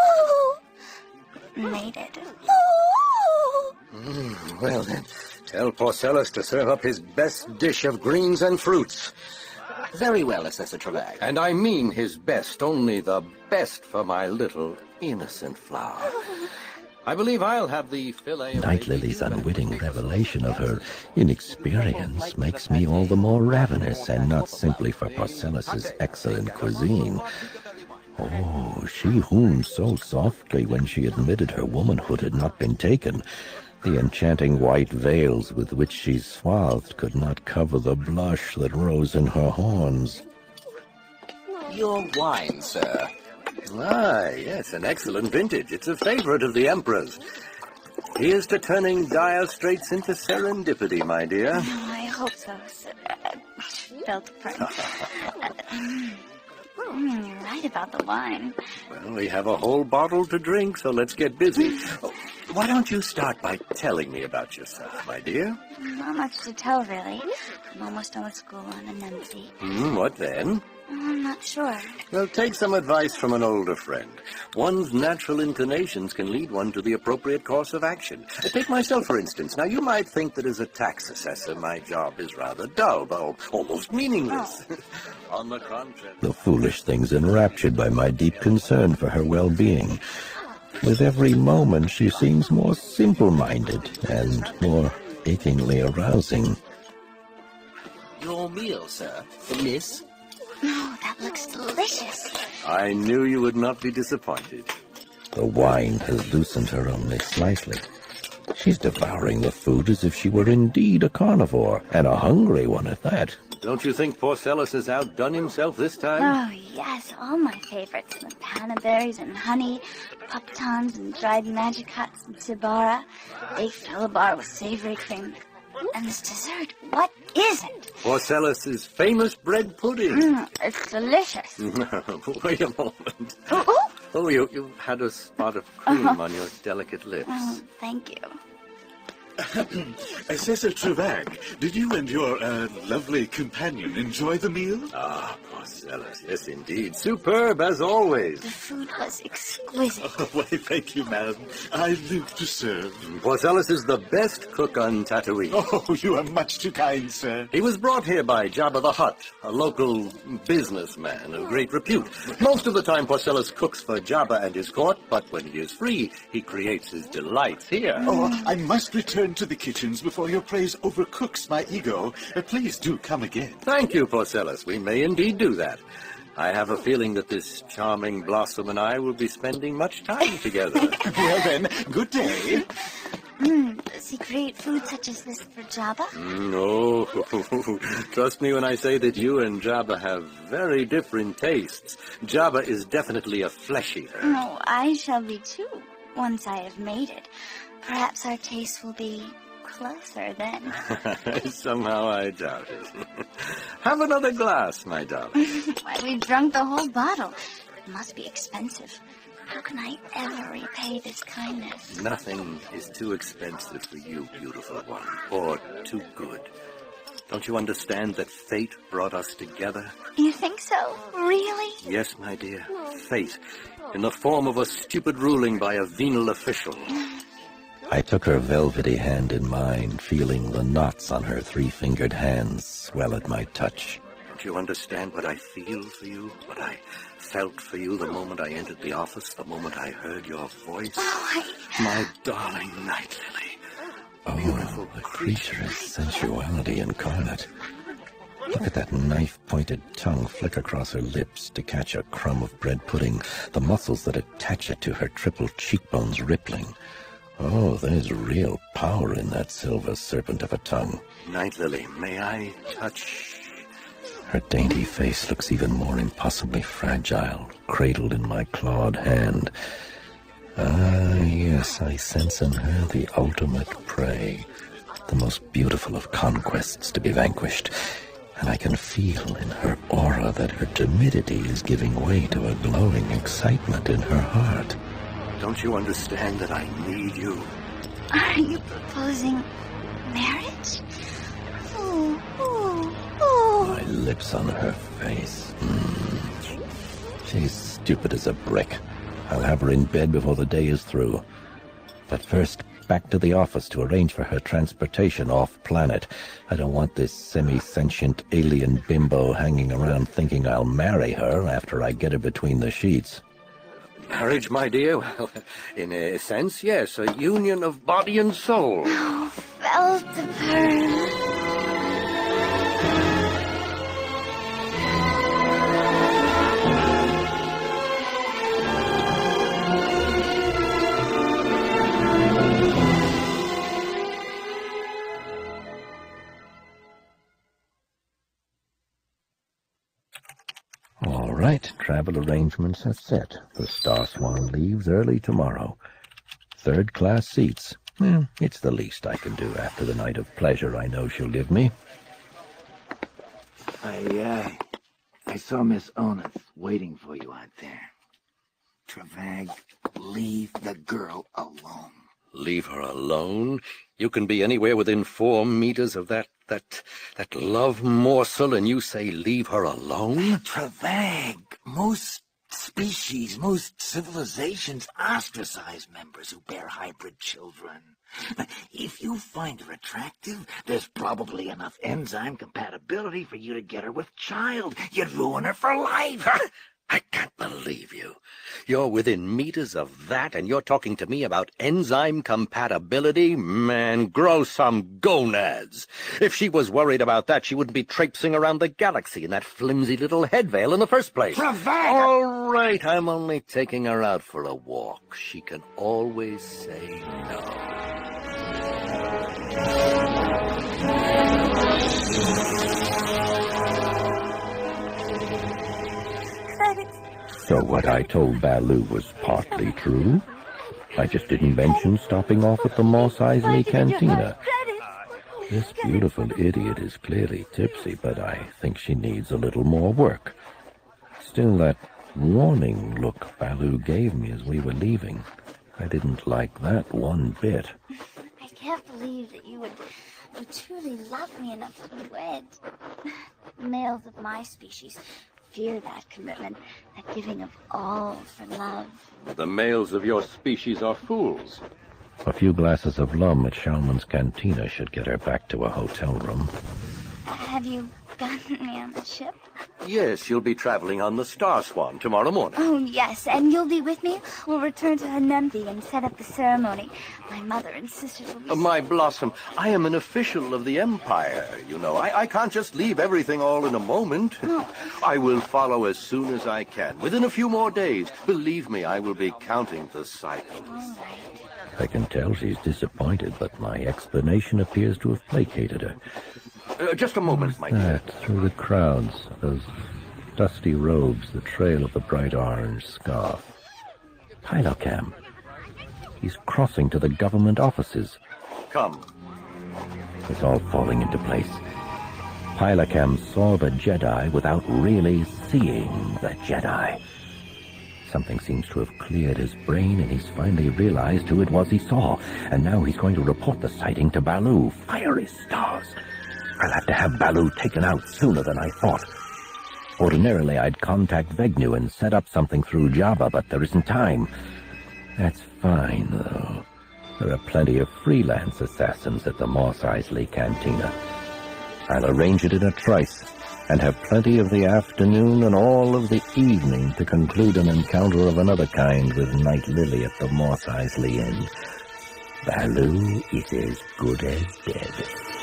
Ooh, made it. Ooh. Mm, well, then, tell Porcellus to serve up his best dish of greens and fruits. Very well, Assessor Trevag. And I mean his best, only the best for my little innocent flower. I believe I'll have the fillet of... Night Lily's unwitting revelation of her inexperience makes me all the more ravenous, and not simply for Porcellus's excellent cuisine. Oh, she hooned so softly when she admitted her womanhood had not been taken. The enchanting white veils with which she swathed could not cover the blush that rose in her horns. Your wine, sir. Ah, yes, an excellent vintage. It's a favorite of the Emperor's. Here's to turning dire straits into serendipity, my dear. Oh, I hope so, sir. Uh, felt friend. mm, you're right about the wine. Well, we have a whole bottle to drink, so let's get busy. Oh, why don't you start by telling me about yourself, my dear? Not much to tell, really. I'm almost done with school and a nuncy. Hmm, what then? I'm not sure. Well, take some advice from an older friend. One's natural inclinations can lead one to the appropriate course of action. Take myself, for instance. Now, you might think that as a tax assessor, my job is rather dull, though almost meaningless. Oh. On the contrary... The foolish thing's enraptured by my deep concern for her well-being. With every moment, she seems more simple-minded and more achingly arousing. Your meal, sir. Miss? Oh, that looks delicious. I knew you would not be disappointed. The wine has loosened her only slightly. She's devouring the food as if she were indeed a carnivore, and a hungry one at that. Don't you think Porcellus has outdone himself this time? Oh, yes, all my favorites. The pannaberries and honey, puptons and dried magicots and cibara, baked phillibar with savory cream. And this dessert, what is it? Porcellus's famous bread pudding. Mm, it's delicious. Wait a moment. Oh, oh. oh you, you had a spot of cream uh-huh. on your delicate lips. Oh, thank you. Assessor Trevag, did you and your uh, lovely companion enjoy the meal? Ah, Porcellus, yes indeed. Superb as always. The food was exquisite. Oh, why, thank you, madam. I live to serve. Porcellus is the best cook on Tatooine. Oh, you are much too kind, sir. He was brought here by Jabba the Hutt, a local businessman of great repute. Most of the time, Porcellus cooks for Jabba and his court, but when he is free, he creates his delights here. Oh, I must return to the kitchens before your praise overcooks my ego. Uh, please do come again. Thank you, Porcellus. We may indeed do that. I have a feeling that this charming blossom and I will be spending much time together. Well then, good day. Mm, does he create food such as this for Jabba? No. Trust me when I say that you and Jabba have very different tastes. Jabba is definitely a flesh eater. No, I shall be too, once I have made it. Perhaps our tastes will be closer then. Somehow I doubt it. Have another glass, my darling. Why, we've drunk the whole bottle. It must be expensive. How can I ever repay this kindness? Nothing is too expensive for you, beautiful one, or too good. Don't you understand that fate brought us together? You think so? Really? Yes, my dear. Fate, in the form of a stupid ruling by a venal official. I took her velvety hand in mine, feeling the knots on her three-fingered hands swell at my touch. Don't you understand what I feel for you? What I felt for you the moment I entered the office, the moment I heard your voice? Oh, I... My darling Night Lily. Oh, beautiful the creature is sensuality incarnate. Look at that knife-pointed tongue flick across her lips to catch a crumb of bread pudding, the muscles that attach it to her triple cheekbones rippling. Oh, there's real power in that silver serpent of a tongue. Night Lily, may I touch... Her dainty face looks even more impossibly fragile, cradled in my clawed hand. Ah, yes, I sense in her the ultimate prey, the most beautiful of conquests to be vanquished. and I can feel in her aura that her timidity is giving way to a glowing excitement in her heart. Don't you understand that I need you? Are you proposing marriage? Oh, oh, oh. My lips on her face. Mm. She's stupid as a brick. I'll have her in bed before the day is through. But first, back to the office to arrange for her transportation off-planet. I don't want this semi-sentient alien bimbo hanging around thinking I'll marry her after I get her between the sheets. Marriage, my dear? Well, in a sense, yes. A union of body and soul. Oh, Feldepern. All right, travel arrangements are set. The Star Swan leaves early tomorrow. Third-class seats. Well, it's the least I can do after the night of pleasure I know she'll give me. I, uh, I saw Miss Oneth waiting for you out there. Travag, leave the girl alone. Leave her alone? You can be anywhere within four meters of that, that, that love morsel, and you say leave her alone? Travag, most species, most civilizations ostracize members who bear hybrid children. If you find her attractive, there's probably enough enzyme compatibility for you to get her with child. You'd ruin her for life. I can't believe you. You're within meters of that, and you're talking to me about enzyme compatibility? Man, grow some gonads. If she was worried about that, she wouldn't be traipsing around the galaxy in that flimsy little head veil in the first place. Travag! All right, I'm only taking her out for a walk. She can always say no. So what I told Baloo was partly true. I just didn't mention stopping off at the Mos Eisley Cantina. This beautiful idiot is clearly tipsy, but I think she needs a little more work. Still, that warning look Baloo gave me as we were leaving, I didn't like that one bit. I can't believe that you would, would truly love me enough to wed. Males of my species fear that commitment, that giving of all for love. The males of your species are fools. A few glasses of lum at Shalman's Cantina should get her back to a hotel room. Have you gotten me on the ship? Yes, you'll be traveling on the Star Swan tomorrow morning. Oh, yes, and you'll be with me? We'll return to Hanemthi and set up the ceremony. My mother and sisters will be... Uh, my Blossom, I am an official of the Empire, you know. I, I can't just leave everything all in a moment. Oh. I will follow as soon as I can. Within a few more days. Believe me, I will be counting the cycles. All right. I can tell she's disappointed, but my explanation appears to have placated her. Uh, just a moment, my dear. That, through the crowds, those dusty robes, the trail of the bright orange scarf. Pylocam. He's crossing to the government offices. Come. It's all falling into place. Pylocam saw the Jedi without really seeing the Jedi. Something seems to have cleared his brain, and he's finally realized who it was he saw. And now he's going to report the sighting to Baloo. Fiery stars! I'll have to have Baloo taken out sooner than I thought. Ordinarily, I'd contact Vegnu and set up something through Jabba, but there isn't time. That's fine, though. There are plenty of freelance assassins at the Mos Eisley Cantina. I'll arrange it in a trice, and have plenty of the afternoon and all of the evening to conclude an encounter of another kind with Night Lily at the Mos Eisley Inn. Baloo is as good as dead.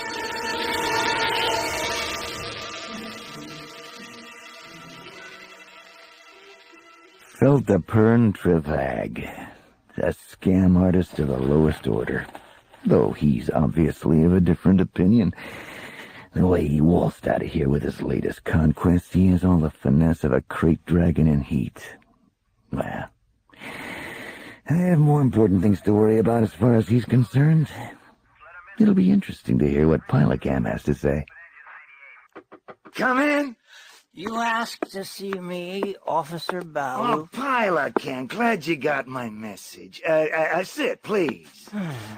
Feldepern Travag, a scam artist of the lowest order, though he's obviously of a different opinion. The way he waltzed out of here with his latest conquest, he has all the finesse of a crate dragon in heat. Well, I have more important things to worry about as far as he's concerned. It'll be interesting to hear what Pylocam has to say. Come in. You asked to see me, Officer Balu. Oh, Pilot Ken, glad you got my message. Uh, uh, uh, sit, please.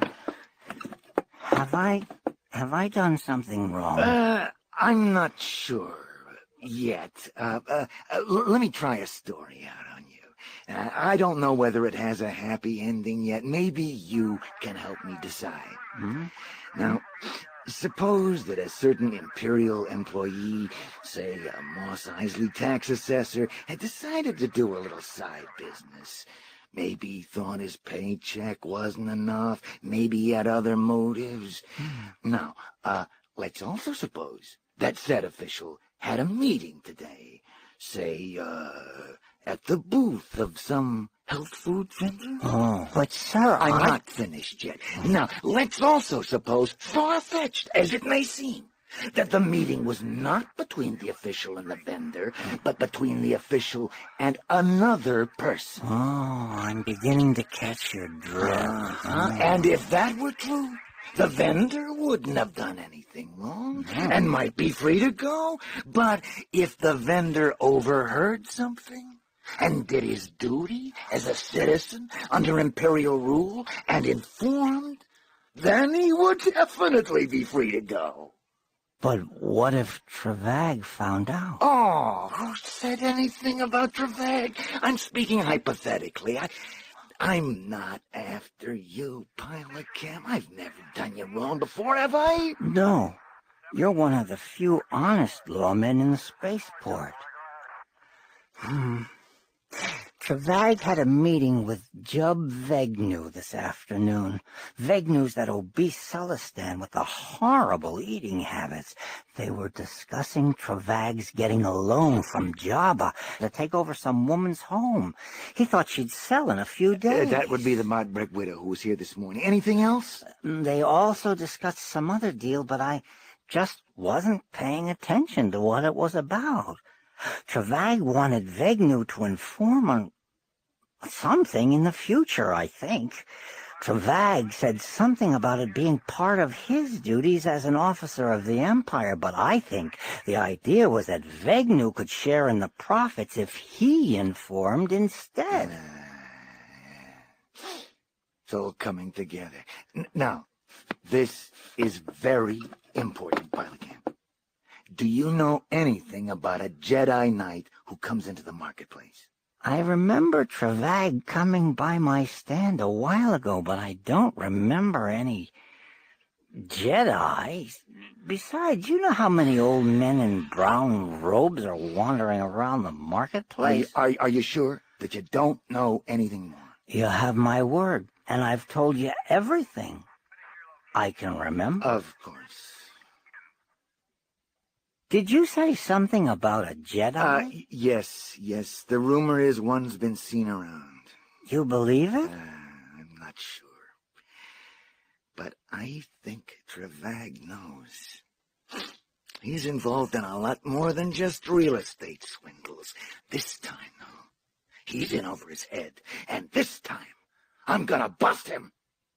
Have I... have I done something wrong? Uh, I'm not sure yet. Uh, uh, uh, l- let me try a story out on you. Uh, I don't know whether it has a happy ending yet. Maybe you can help me decide. Hmm? Now, suppose that a certain Imperial employee, say a Moss Isley tax assessor, had decided to do a little side business. Maybe he thought his paycheck wasn't enough. Maybe he had other motives. Now, uh, let's also suppose that said official had a meeting today, say, uh, at the booth of some health food vendor. Oh, but sir, I'm I... not finished yet. Now, let's also suppose, far-fetched as it may seem, that the meeting was not between the official and the vendor, but between the official and another person. Oh, I'm beginning to catch your drift. Uh-huh. And if that were true, the vendor wouldn't have done anything wrong Mm. and might be free to go. But if the vendor overheard something and did his duty as a citizen under Imperial rule and informed, then he would definitely be free to go. But what if Travag found out? Oh, who said anything about Travag? I'm speaking hypothetically. I, I'm not after you, Pilot Cam. I've never done you wrong before, have I? No. You're one of the few honest lawmen in the spaceport. Hmm. Travag had a meeting with Jub Vegnu this afternoon. Vegnu's that obese Celestan with the horrible eating habits. They were discussing Travag's getting a loan from Jabba to take over some woman's home. He thought she'd sell in a few days. Uh, that would be the Modbrek widow who was here this morning. Anything else? They also discussed some other deal, but I just wasn't paying attention to what it was about. Travag wanted Vegnu to inform on something in the future, I think. Travag said something about it being part of his duties as an officer of the Empire, but I think the idea was that Vegnu could share in the profits if he informed instead. It's all coming together. N- now, this is very important, Pilot Camp. Do you know anything about a Jedi Knight who comes into the marketplace? I remember Travag coming by my stand a while ago, but I don't remember any Jedi. Besides, you know how many old men in brown robes are wandering around the marketplace? Are, are, are you sure that you don't know anything more? You have my word, and I've told you everything I can remember. Of course. Did you say something about a Jedi? Uh, y- yes, yes. The rumor is one's been seen around. You believe it? Uh, I'm not sure. But I think Travag knows. He's involved in a lot more than just real estate swindles. This time, though, he's in over his head. And this time, I'm gonna bust him.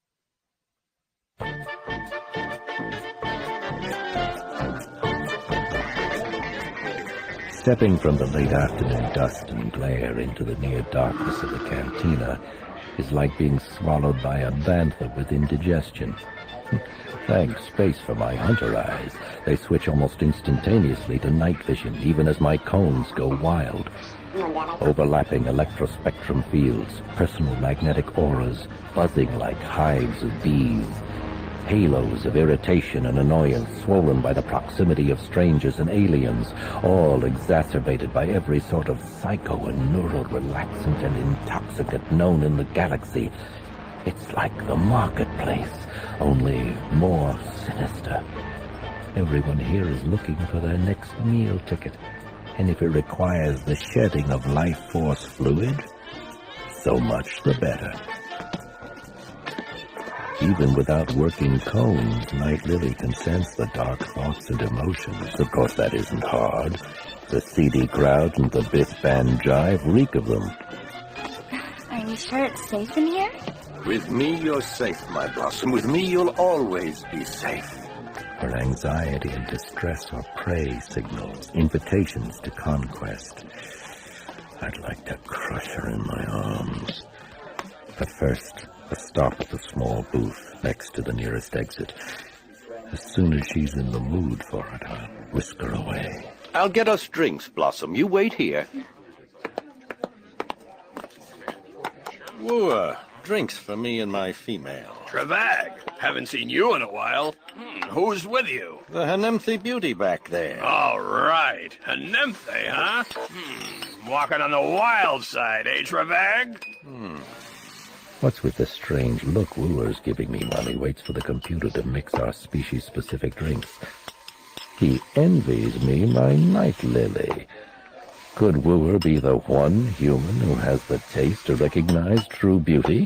Stepping from the late afternoon dust and glare into the near darkness of the cantina is like being swallowed by a bantha with indigestion. Thanks, space, for my hunter eyes. They switch almost instantaneously to night vision, even as my cones go wild. Overlapping electrospectrum fields, personal magnetic auras, buzzing like hives of bees. Halos of irritation and annoyance swollen by the proximity of strangers and aliens, all exacerbated by every sort of psycho and neural relaxant and intoxicant known in the galaxy. It's like the marketplace, only more sinister. Everyone here is looking for their next meal ticket, and if it requires the shedding of life force fluid, so much the better. Even without working cones, Night Lily can sense the dark thoughts and emotions. Of course, that isn't hard. The seedy crowd and the Biff Band jive reek of them. Are you sure it's safe in here? With me, you're safe, my blossom. With me, you'll always be safe. Her anxiety and distress are prey signals, invitations to conquest. I'd like to crush her in my arms. But first, a stop at the small booth next to the nearest exit. As soon as she's in the mood for it, I'll whisk her away. I'll get us drinks, Blossom. You wait here. Wooer, drinks for me and my female. Travag, haven't seen you in a while. Hmm, who's with you? The Hanemthe beauty back there. All right, Hanemthe, huh? Hmm, walking on the wild side, eh, Travag? Hmm. What's with the strange look Wooer's giving me while he waits for the computer to mix our species-specific drinks? He envies me my night lily. Could Wooer be the one human who has the taste to recognize true beauty?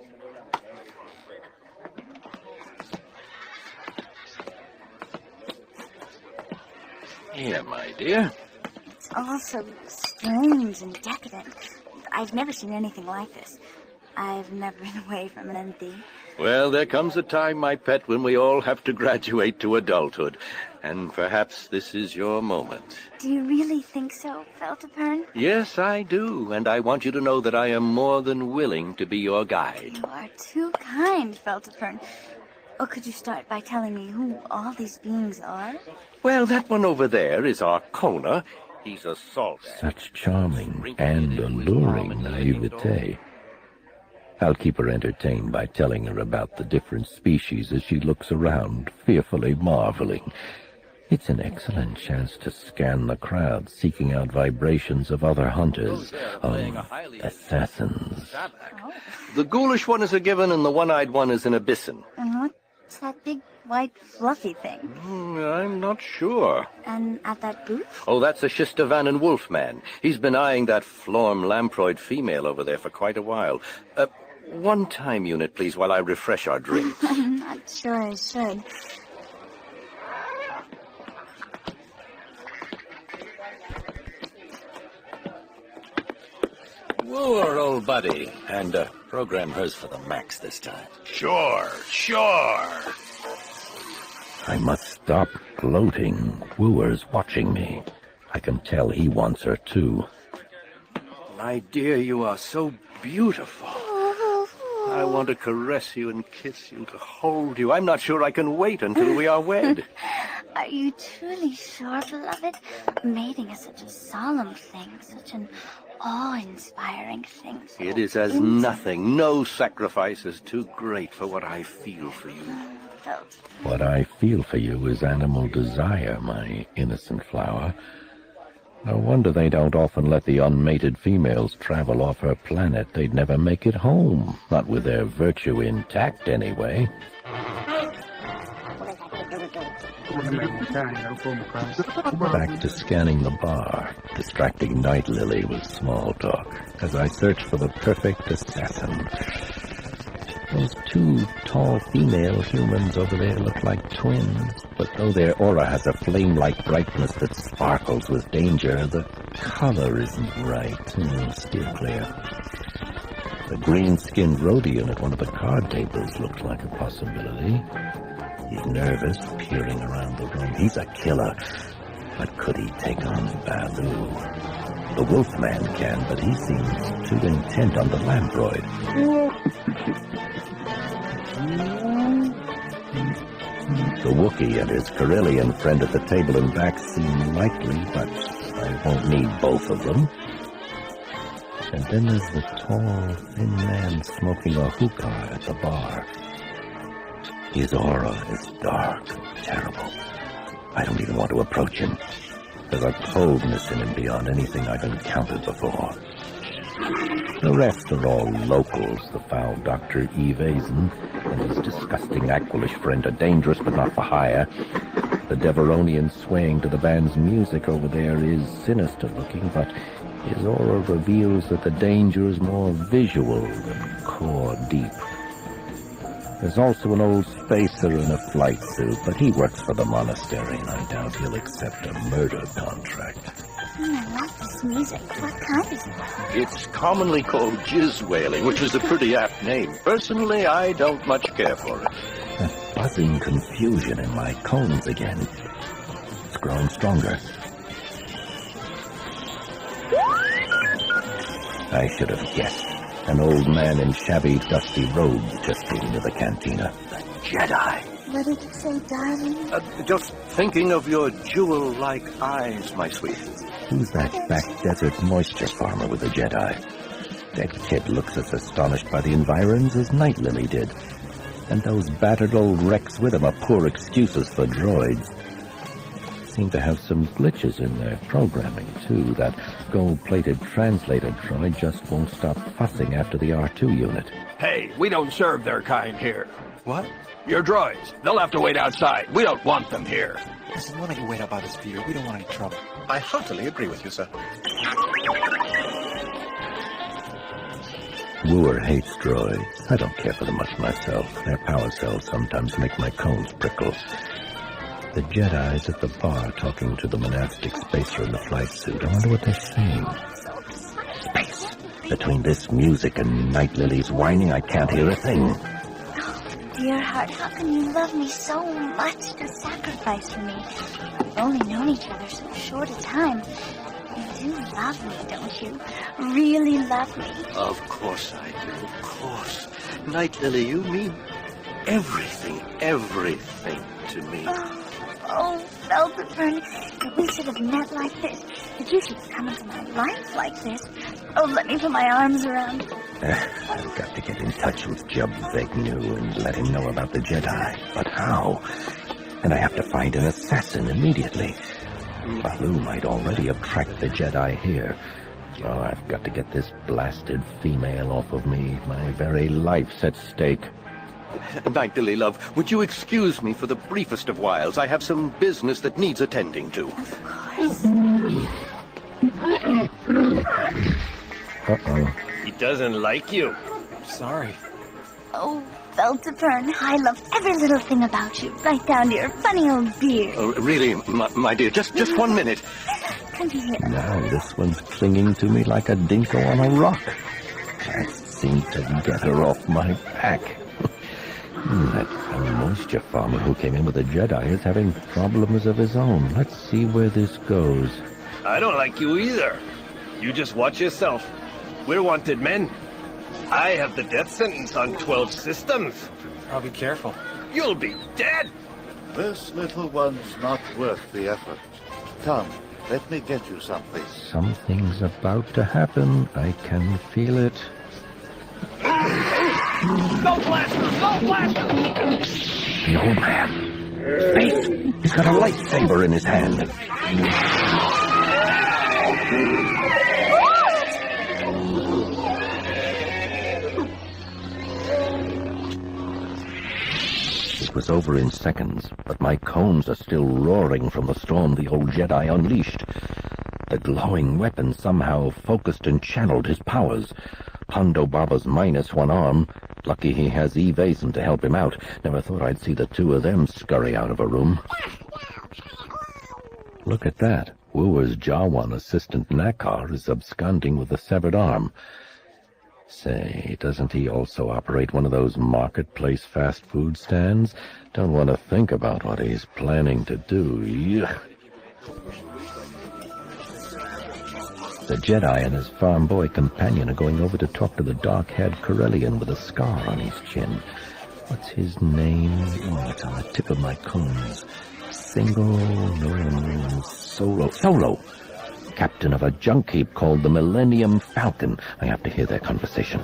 Here, my dear. It's all so strange and decadent. I've never seen anything like this. I've never been away from an empty. Well, there comes a time, my pet, when we all have to graduate to adulthood. And perhaps this is your moment. Do you really think so, Feltapern? Yes, I do. And I want you to know that I am more than willing to be your guide. You are too kind, Feltapern. Or could you start by telling me who all these beings are? Well, that one over there is our Kona. He's a salt. Such charming and alluring naivete. I'll keep her entertained by telling her about the different species as she looks around, fearfully marveling. It's an excellent chance to scan the crowd, seeking out vibrations of other hunters, of assassins. The ghoulish one is a given, and the one-eyed one is an abyssin. And what's that big, white, fluffy thing? Mm, I'm not sure. And at that booth? Oh, that's a Shistavanen Wolfman. He's been eyeing that Florm lamproid female over there for quite a while. Uh, one time unit, please, while I refresh our drink. I'm not sure I should. Wooer, old buddy. And uh, program hers for the max this time. Sure, sure. I must stop gloating. Wooer's watching me. I can tell he wants her, too. My dear, you are so beautiful. I want to caress you and kiss you, to hold you. I'm not sure I can wait until we are wed. Are you truly sure, beloved? Mating is such a solemn thing, such an awe-inspiring thing. So It is as nothing. No sacrifice is too great for what I feel for you. What I feel for you is animal desire, my innocent flower. No wonder they don't often let the unmated females travel off her planet. They'd never make it home. Not with their virtue intact, anyway. Back to scanning the bar, distracting Night Lily with small talk, as I search for the perfect assassin. Those two tall female humans over there look like twins, but though their aura has a flame-like brightness that sparkles with danger, the color isn't right. Mm, steer clear. The green-skinned Rhodian at one of the card tables looks like a possibility. He's nervous, peering around the room. He's a killer, but could he take on Baloo? The Wolfman can, but he seems too intent on the lamproid. The Wookiee and his Corellian friend at the table in back seem likely, but I won't need both of them. And then there's the tall, thin man smoking a hookah at the bar. His aura is dark and terrible. I don't even want to approach him. There's a coldness in him beyond anything I've encountered before. The rest are all locals, the foul Doctor Evasion and his disgusting Aquilish friend are dangerous but not for hire. The Deveronian swaying to the band's music over there is sinister looking, but his aura reveals that the danger is more visual than core deep. There's also an old spacer in a flight suit, but he works for the monastery and I doubt he'll accept a murder contract. Mm, I like this music. What kind is it? It's commonly called jizz wailing, which is a pretty apt name. Personally, I don't much care for it. That buzzing confusion in my cones again. It's growing stronger. I should have guessed. An old man in shabby, dusty robes just came into the cantina. The Jedi. What did you say, darling? Uh, just thinking of your jewel-like eyes, my sweet. Who's that back desert moisture farmer with the Jedi? That kid looks as astonished by the environs as Night Lily did. And those battered old wrecks with him are poor excuses for droids. Seem to have some glitches in their programming, too. That gold-plated translator droid just won't stop fussing after the R two unit. Hey, we don't serve their kind here. What? Your droids. They'll have to wait outside. We don't want them here. Listen, we'll let you wait up by the speeder. We don't want any trouble. I heartily agree with you, sir. Wooer hates droids. I don't care for them much myself. Their power cells sometimes make my cones prickle. The Jedi's at the bar talking to the monastic spacer in the flight suit. I wonder what they're saying. Space. Between this music and Night Lily's whining, I can't hear a thing. Dear heart, how can you love me so much to sacrifice for me? We've only known each other so short a time. You do love me, don't you? Really love me? Of course I do, of course. Night Lily, you mean everything, everything to me. Oh, oh Belzebub, that we should have met like this. That you should come into my life like this. Oh, let me put my arms around you. Uh, I've got to get in touch with Jub Vegnu and let him know about the Jedi. But how? And I have to find an assassin immediately. Balu might already have tracked the Jedi here. Oh, I've got to get this blasted female off of me. My very life's at stake. Night Lily, love, would you excuse me for the briefest of whiles? I have some business that needs attending to. Of course. Uh-oh. He doesn't like you. Sorry. Oh, Belzebub, I love every little thing about you, right down to your funny old beard. Oh, really, my, my dear, just just one minute. Come here. Now this one's clinging to me like a dinko on a rock. That seemed to get her off my back. That moisture farmer who came in with the Jedi is having problems of his own. Let's see where this goes. I don't like you either. You just watch yourself. We're wanted men. I have the death sentence on twelve systems. I'll be careful. You'll be dead. This little one's not worth the effort. Come, let me get you something. Something's about to happen. I can feel it. Go blaster! Go blaster! The old man. Faith! He's got a lightsaber in his hand. It was over in seconds, but my cones are still roaring from the storm the old Jedi unleashed. The glowing weapon somehow focused and channeled his powers. Hondo Baba's minus one arm. Lucky he has Eve Azen to help him out. Never thought I'd see the two of them scurry out of a room. Look at that. Wooer's Jawan assistant Nakar is absconding with a severed arm. Say, doesn't he also operate one of those marketplace fast food stands? Don't want to think about what he's planning to do. Yeah. The Jedi and his farm boy companion are going over to talk to the dark-haired Corellian with a scar on his chin. What's his name? Oh, it's on the tip of my cones. Single, no, no, Solo. Solo! Captain of a junk heap called the Millennium Falcon. I have to hear their conversation.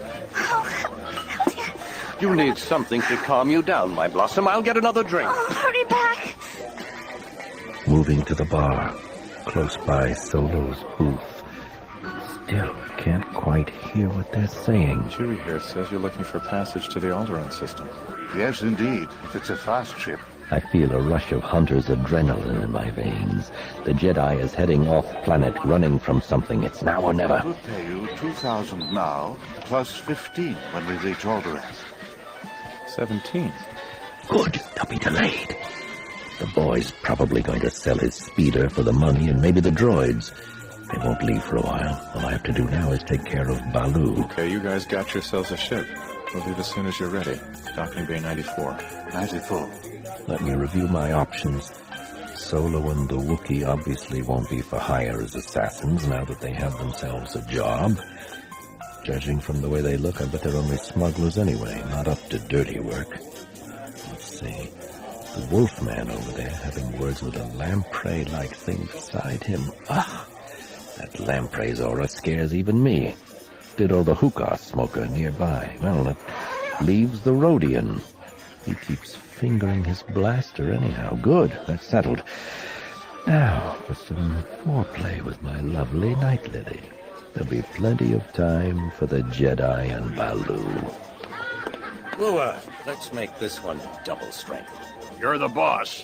You need something to calm you down, my blossom. I'll get another drink. Oh, hurry back. Moving to the bar, close by Solo's booth. Still can't quite hear what they're saying. Chewie here says you're looking for passage to the Alderaan system. Yes, indeed. If it's a fast ship. I feel a rush of hunter's adrenaline in my veins. The Jedi is heading off-planet, running from something. It's now or never. We'll pay you two thousand now, plus fifteen when we reach Alderaan. Seventeen. Good, they'll be delayed. The boy's probably going to sell his speeder for the money and maybe the droids. They won't leave for a while. All I have to do now is take care of Balu. Okay, you guys got yourselves a ship. We'll leave as soon as you're ready. Docking Bay ninety-four. ninety-four. Let me review my options. Solo and the Wookiee obviously won't be for hire as assassins now that they have themselves a job. Judging from the way they look, I bet they're only smugglers anyway, not up to dirty work. Let's see. The Wolfman over there having words with a lamprey-like thing beside him. Ah! That lamprey's aura scares even me. Ditto the hookah smoker nearby. Well, it leaves the Rodian. He keeps fingering his blaster anyhow. Good, that's settled. Now for some foreplay with my lovely Night Lily. There'll be plenty of time for the Jedi and Baloo. Lua, let's make this one double strength. You're the boss.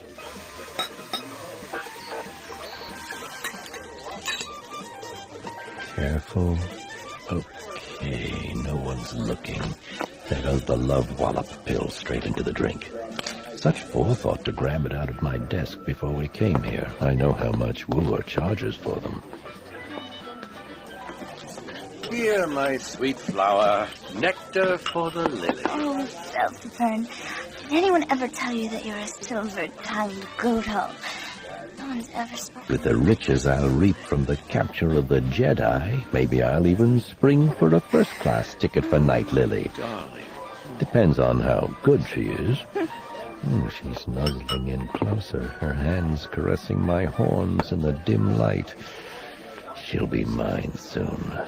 Careful. Okay, no one's looking. There goes the love wallop pill straight into the drink. Such forethought to grab it out of my desk before we came here. I know how much Wooer charges for them. Here, my sweet flower. Nectar for the lily. Oh, Self-Burn. Did anyone ever tell you that you're a silver-tongued goat-hole? No one's ever spoken. With the riches I'll reap from the capture of the Jedi, maybe I'll even spring for a first-class ticket for Night Lily. Darling. Depends on how good she is. Oh, she's nuzzling in closer, her hands caressing my horns in the dim light. She'll be mine soon.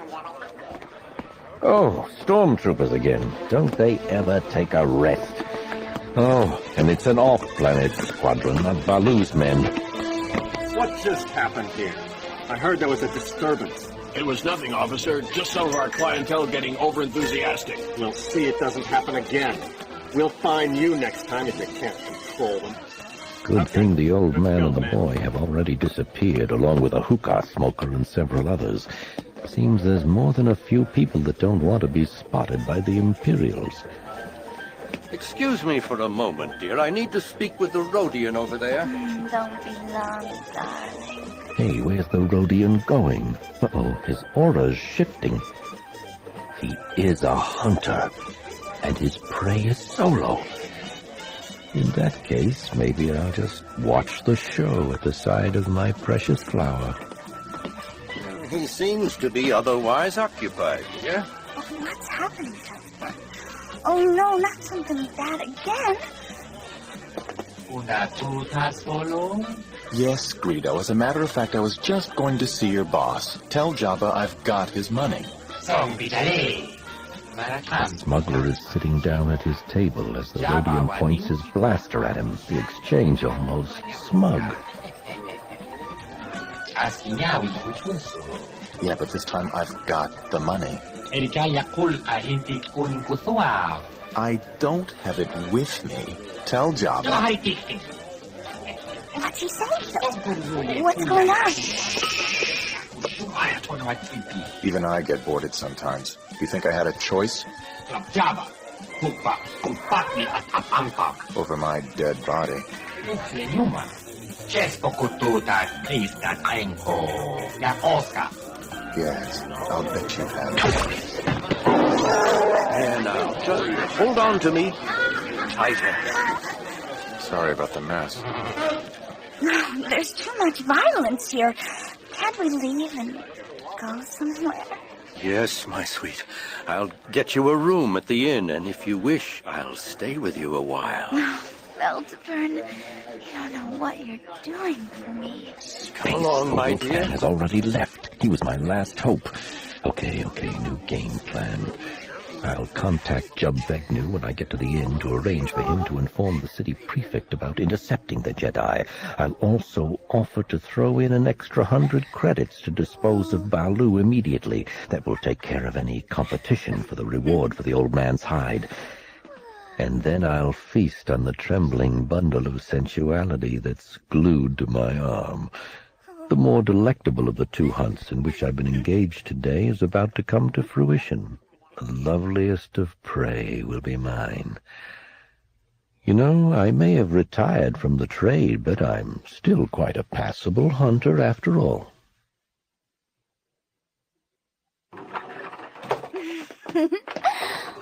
Oh, stormtroopers again. Don't they ever take a rest? Oh, and it's an off-planet squadron, not Baloo's men. What just happened here? I heard there was a disturbance. It was nothing, officer. Just some of our clientele getting overenthusiastic. We'll see it doesn't happen again. We'll find you next time if you can't control them. Good thing the old man and the boy have already disappeared, along with a hookah smoker and several others. Seems there's more than a few people that don't want to be spotted by the Imperials. Excuse me for a moment, dear. I need to speak with the Rodian over there. Mm, don't be long, darling. Hey, where's the Rodian going? Uh-oh, his aura's shifting. He is a hunter, and his prey is Solo. In that case, maybe I'll just watch the show at the side of my precious flower. He seems to be otherwise occupied, yeah? Oh, what's happening, Self-Burn? Oh no, not something bad again. Yes, Greedo. As a matter of fact, I was just going to see your boss. Tell Jabba I've got his money. The smuggler is sitting down at his table as the Rodian points his blaster at him, the exchange almost smug. Yeah, but this time I've got the money. I don't have it with me. Tell Jabba. What's he saying, Self-Burn? What's going on? Even I get boarded sometimes. You think I had a choice? Over my dead body. Yes, I'll bet you have. And now, just hold on to me tighter. Sorry about the mess. There's too much violence here. Can't we leave and go somewhere? Yes, my sweet. I'll get you a room at the inn, and if you wish, I'll stay with you a while. Self-Burn, you don't know what you're doing for me. Come along, my dear. Wolfman has already left. He was my last hope. Okay, okay, new game plan. I'll contact Jub Vegnu when I get to the inn to arrange for him to inform the city prefect about intercepting the Jedi. I'll also offer to throw in an extra hundred credits to dispose of Baloo immediately. That will take care of any competition for the reward for the old man's hide. And then I'll feast on the trembling bundle of sensuality that's glued to my arm. The more delectable of the two hunts in which I've been engaged today is about to come to fruition. The loveliest of prey will be mine. You know, I may have retired from the trade, but I'm still quite a passable hunter after all.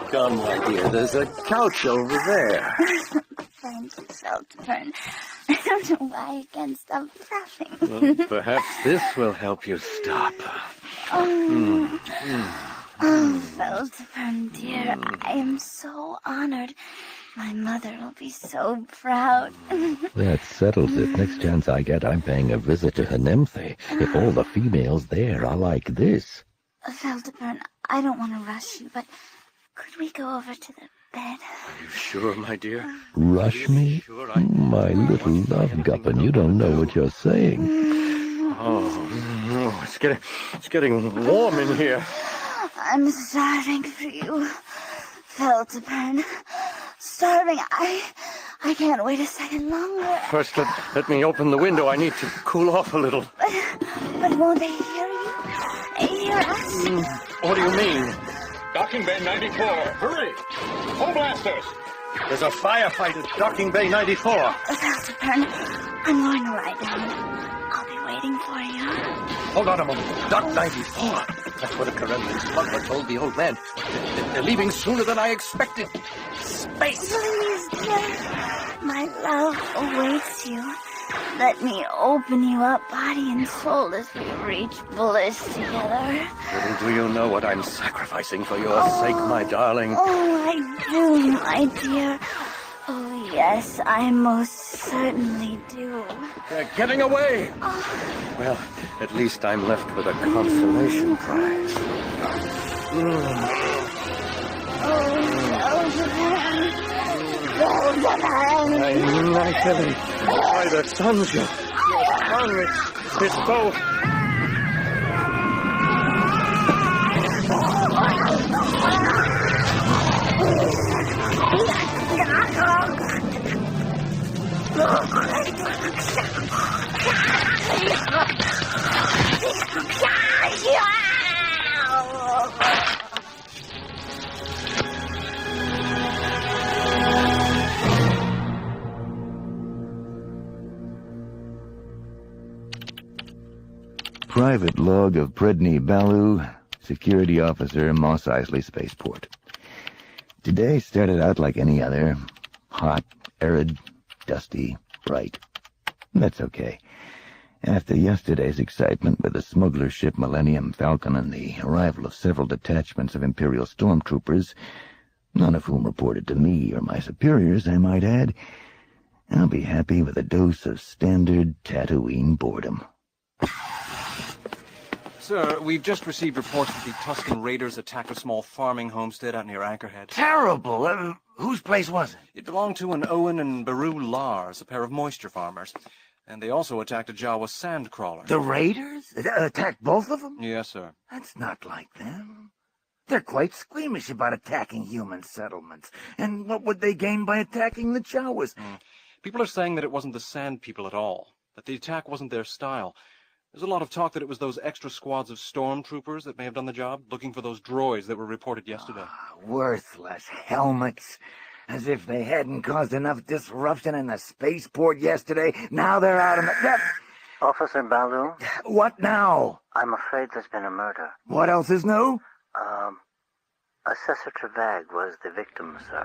Come, my dear, there's a couch over there. Thank you, Saltburn. I don't know why I can't stop laughing. Well, perhaps this will help you stop. Oh, Mm. oh Saltburn, dear, I am so honored. My mother will be so proud. That settles it. Next chance I get, I'm paying a visit to Hnemthi. If all the females there are like this. Saltburn, I don't want to rush you, but could we go over to the bed? Are you sure, my dear? Rush me? My little love guppin, you don't know what you're saying. Oh, no, it's getting, it's getting warm in here. I'm starving for you, Saltburn. Starving. I, I can't wait a second longer. First, let, let me open the window. I need to cool off a little. But, but won't they hear you? Hear us? Mm, what do you mean? Docking Bay ninety-four, hurry! Full blasters! There's a firefight at Docking Bay ninety-four. Saltburn, I'm going to lie down. I'll be waiting for you. Hold on a moment. Dock ninety-four. That's what a Corellian smuggler told the old man. They're leaving sooner than I expected. Space! Please, dear. My love awaits you. Let me open you up, body and soul, as we reach bliss together. Little do you know what I'm sacrificing for your oh, sake, my darling. Oh, I do, my dear. Oh, yes, I most certainly do. They're getting away! Oh. Well, at least I'm left with a consolation prize. Mm. Oh, Saltburn. Saltburn. I'm naturally by the sun's your tongue. It's, it's so... Private log of Predni Balu, security officer, Mos Eisley Spaceport. Today started out like any other. Hot, arid, dusty, bright. That's okay. After yesterday's excitement with the smuggler ship Millennium Falcon and the arrival of several detachments of Imperial stormtroopers, none of whom reported to me or my superiors, I might add, I'll be happy with a dose of standard Tatooine boredom. Sir, we've just received reports that the Tusken Raiders attacked a small farming homestead out near Anchorhead. Terrible! Uh, whose place was it? It belonged to an Owen and Baru Lars, a pair of moisture farmers. And they also attacked a Jawa sand crawler. The Raiders? Uh, attacked both of them? Yes, sir. That's not like them. They're quite squeamish about attacking human settlements. And what would they gain by attacking the Jawas? Mm. People are saying that it wasn't the sand people at all, that the attack wasn't their style. There's a lot of talk that it was those extra squads of stormtroopers that may have done the job, looking for those droids that were reported yesterday. Ah, worthless helmets. As if they hadn't caused enough disruption in the spaceport yesterday. Now they're out in the... That... Officer Balu? What now? I'm afraid there's been a murder. What else is new? Um, Assessor Travag was the victim, sir.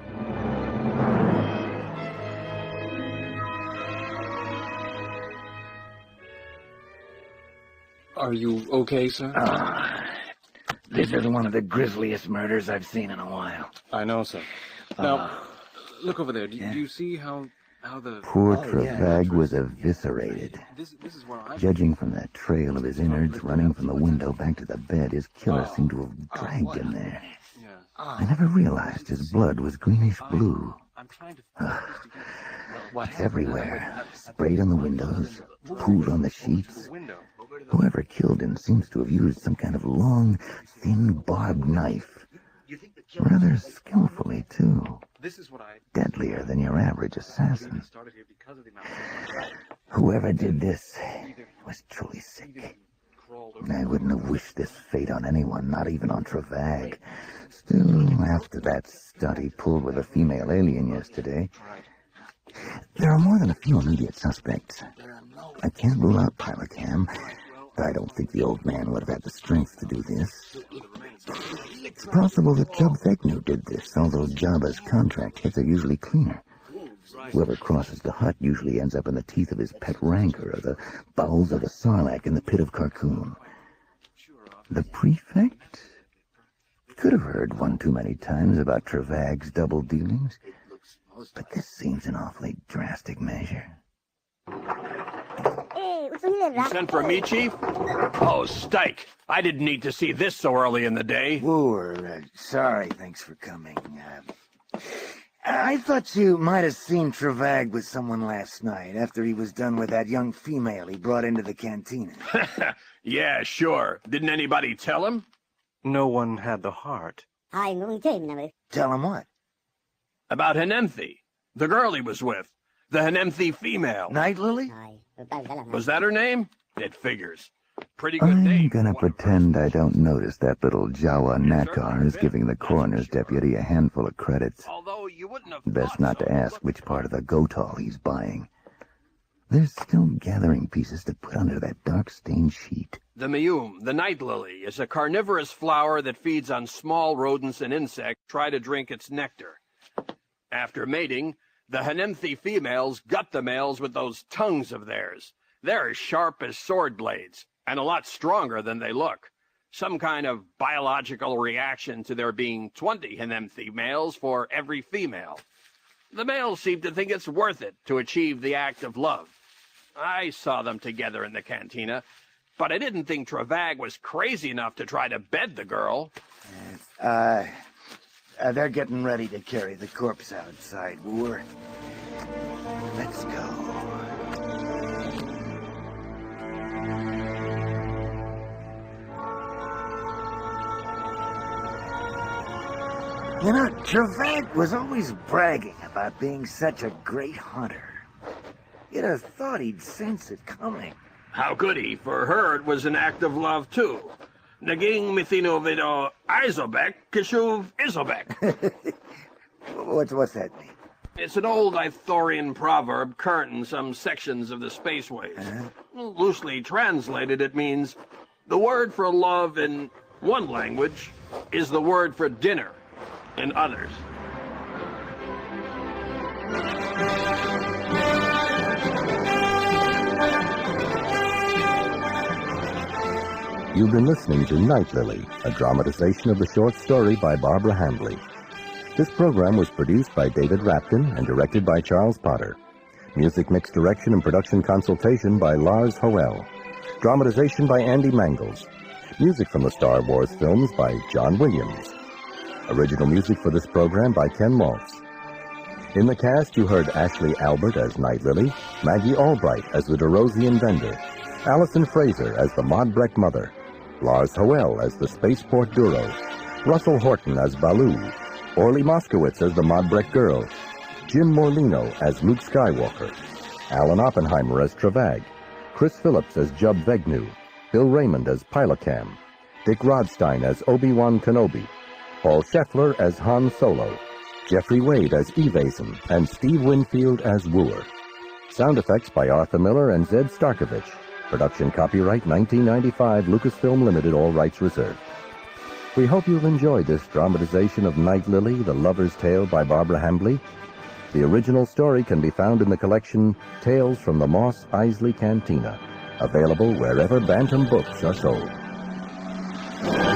Are you okay, sir? Uh, this is one of the grisliest murders I've seen in a while. I know, sir. Now, uh, look over there. Do, yeah. do you see how how the... Poor oh, Travag yeah, was eviscerated. This, this is where I... Judging from that trail of his innards running from the window back to the bed, his killer oh. seemed to have dragged oh, him there. Yeah. I never realized his blood was greenish blue. I'm trying to... Ugh. Everywhere. Sprayed on the windows, pooled on the sheets. Whoever killed him seems to have used some kind of long, thin, barbed knife. Rather skillfully, too. This is what I... Deadlier than your average assassin. Whoever did this was truly sick. I wouldn't have wished this fate on anyone, not even on Travag. Still, after that stunt he pulled with a female alien yesterday, there are more than a few immediate suspects. I can't rule out Pyrocam, I don't think the old man would have had the strength to do this. It's possible that Jub Vegnu did this, although Jabba's contract hits are usually cleaner. Whoever crosses the hut usually ends up in the teeth of his pet rancor or the bowels of the Sarlacc in the pit of Carcoon. The prefect could have heard one too many times about Travag's double dealings, but this seems an awfully drastic measure. You sent for me, Chief? Oh, Stike. I didn't need to see this so early in the day. Wooer, uh, sorry, thanks for coming. Uh, I thought you might have seen Travag with someone last night after he was done with that young female he brought into the cantina. Yeah, sure. Didn't anybody tell him? No one had the heart. Tell him what? About Henemthi, the girl he was with. The Henemthi female. Night Lily? Was that her name? It figures. Pretty good I'm name. gonna pretend I don't notice that little Jawa Nakar is giving the coroner's deputy a handful of credits. Although you wouldn't have Best not to ask which part of the Gotal he's buying. They're still gathering pieces to put under that dark-stained sheet. The Miyum, the night lily, is a carnivorous flower that feeds on small rodents and insects that try to drink its nectar. After mating, the Henemthi females gut the males with those tongues of theirs. They're as sharp as sword blades, and a lot stronger than they look. Some kind of biological reaction to there being twenty Henemthi males for every female. The males seem to think it's worth it to achieve the act of love. I saw them together in the cantina, but I didn't think Travag was crazy enough to try to bed the girl. Uh, uh, they're getting ready to carry the corpse outside, Wooer. Let's go. You know, Travag was always bragging about being such a great hunter. You'd have thought he'd sense it coming. How could he? For her, it was an act of love, too. Naging Mithino Vido Izobek, Kishuv Izobek. What's, what's that mean? It's an old Ithorian proverb current in some sections of the spaceways. Uh-huh. Loosely translated, it means the word for love in one language is the word for dinner in others. You've been listening to Night Lily, a dramatization of the short story by Barbara Hambly. This program was produced by David Rapkin and directed by Charles Potter. Music mix direction and production consultation by Lars Hoel. Dramatization by Andy Mangles. Music from the Star Wars films by John Williams. Original music for this program by Ken Maltz. In the cast, you heard Ashley Albert as Night Lily, Maggie Albright as the DeRosian vendor, Allison Fraser as the Modbrek mother, Lars Hoel as the Spaceport Duro, Russell Horton as Baloo, Orly Moskowitz as the Modbrek girl, Jim Morlino as Luke Skywalker, Alan Oppenheimer as Travag, Chris Phillips as Jub Vegnu, Bill Raymond as Pilocam, Dick Rodstein as Obi-Wan Kenobi, Paul Scheffler as Han Solo, Jeffrey Wade as Evazem, and Steve Winfield as Wooer. Sound effects by Arthur Miller and Zed Starkovich. Production copyright nineteen ninety-five, Lucasfilm Limited, all rights reserved. We hope you've enjoyed this dramatization of Night Lily, The Lover's Tale by Barbara Hambly. The original story can be found in the collection Tales from the Moss Isley Cantina, available wherever Bantam books are sold.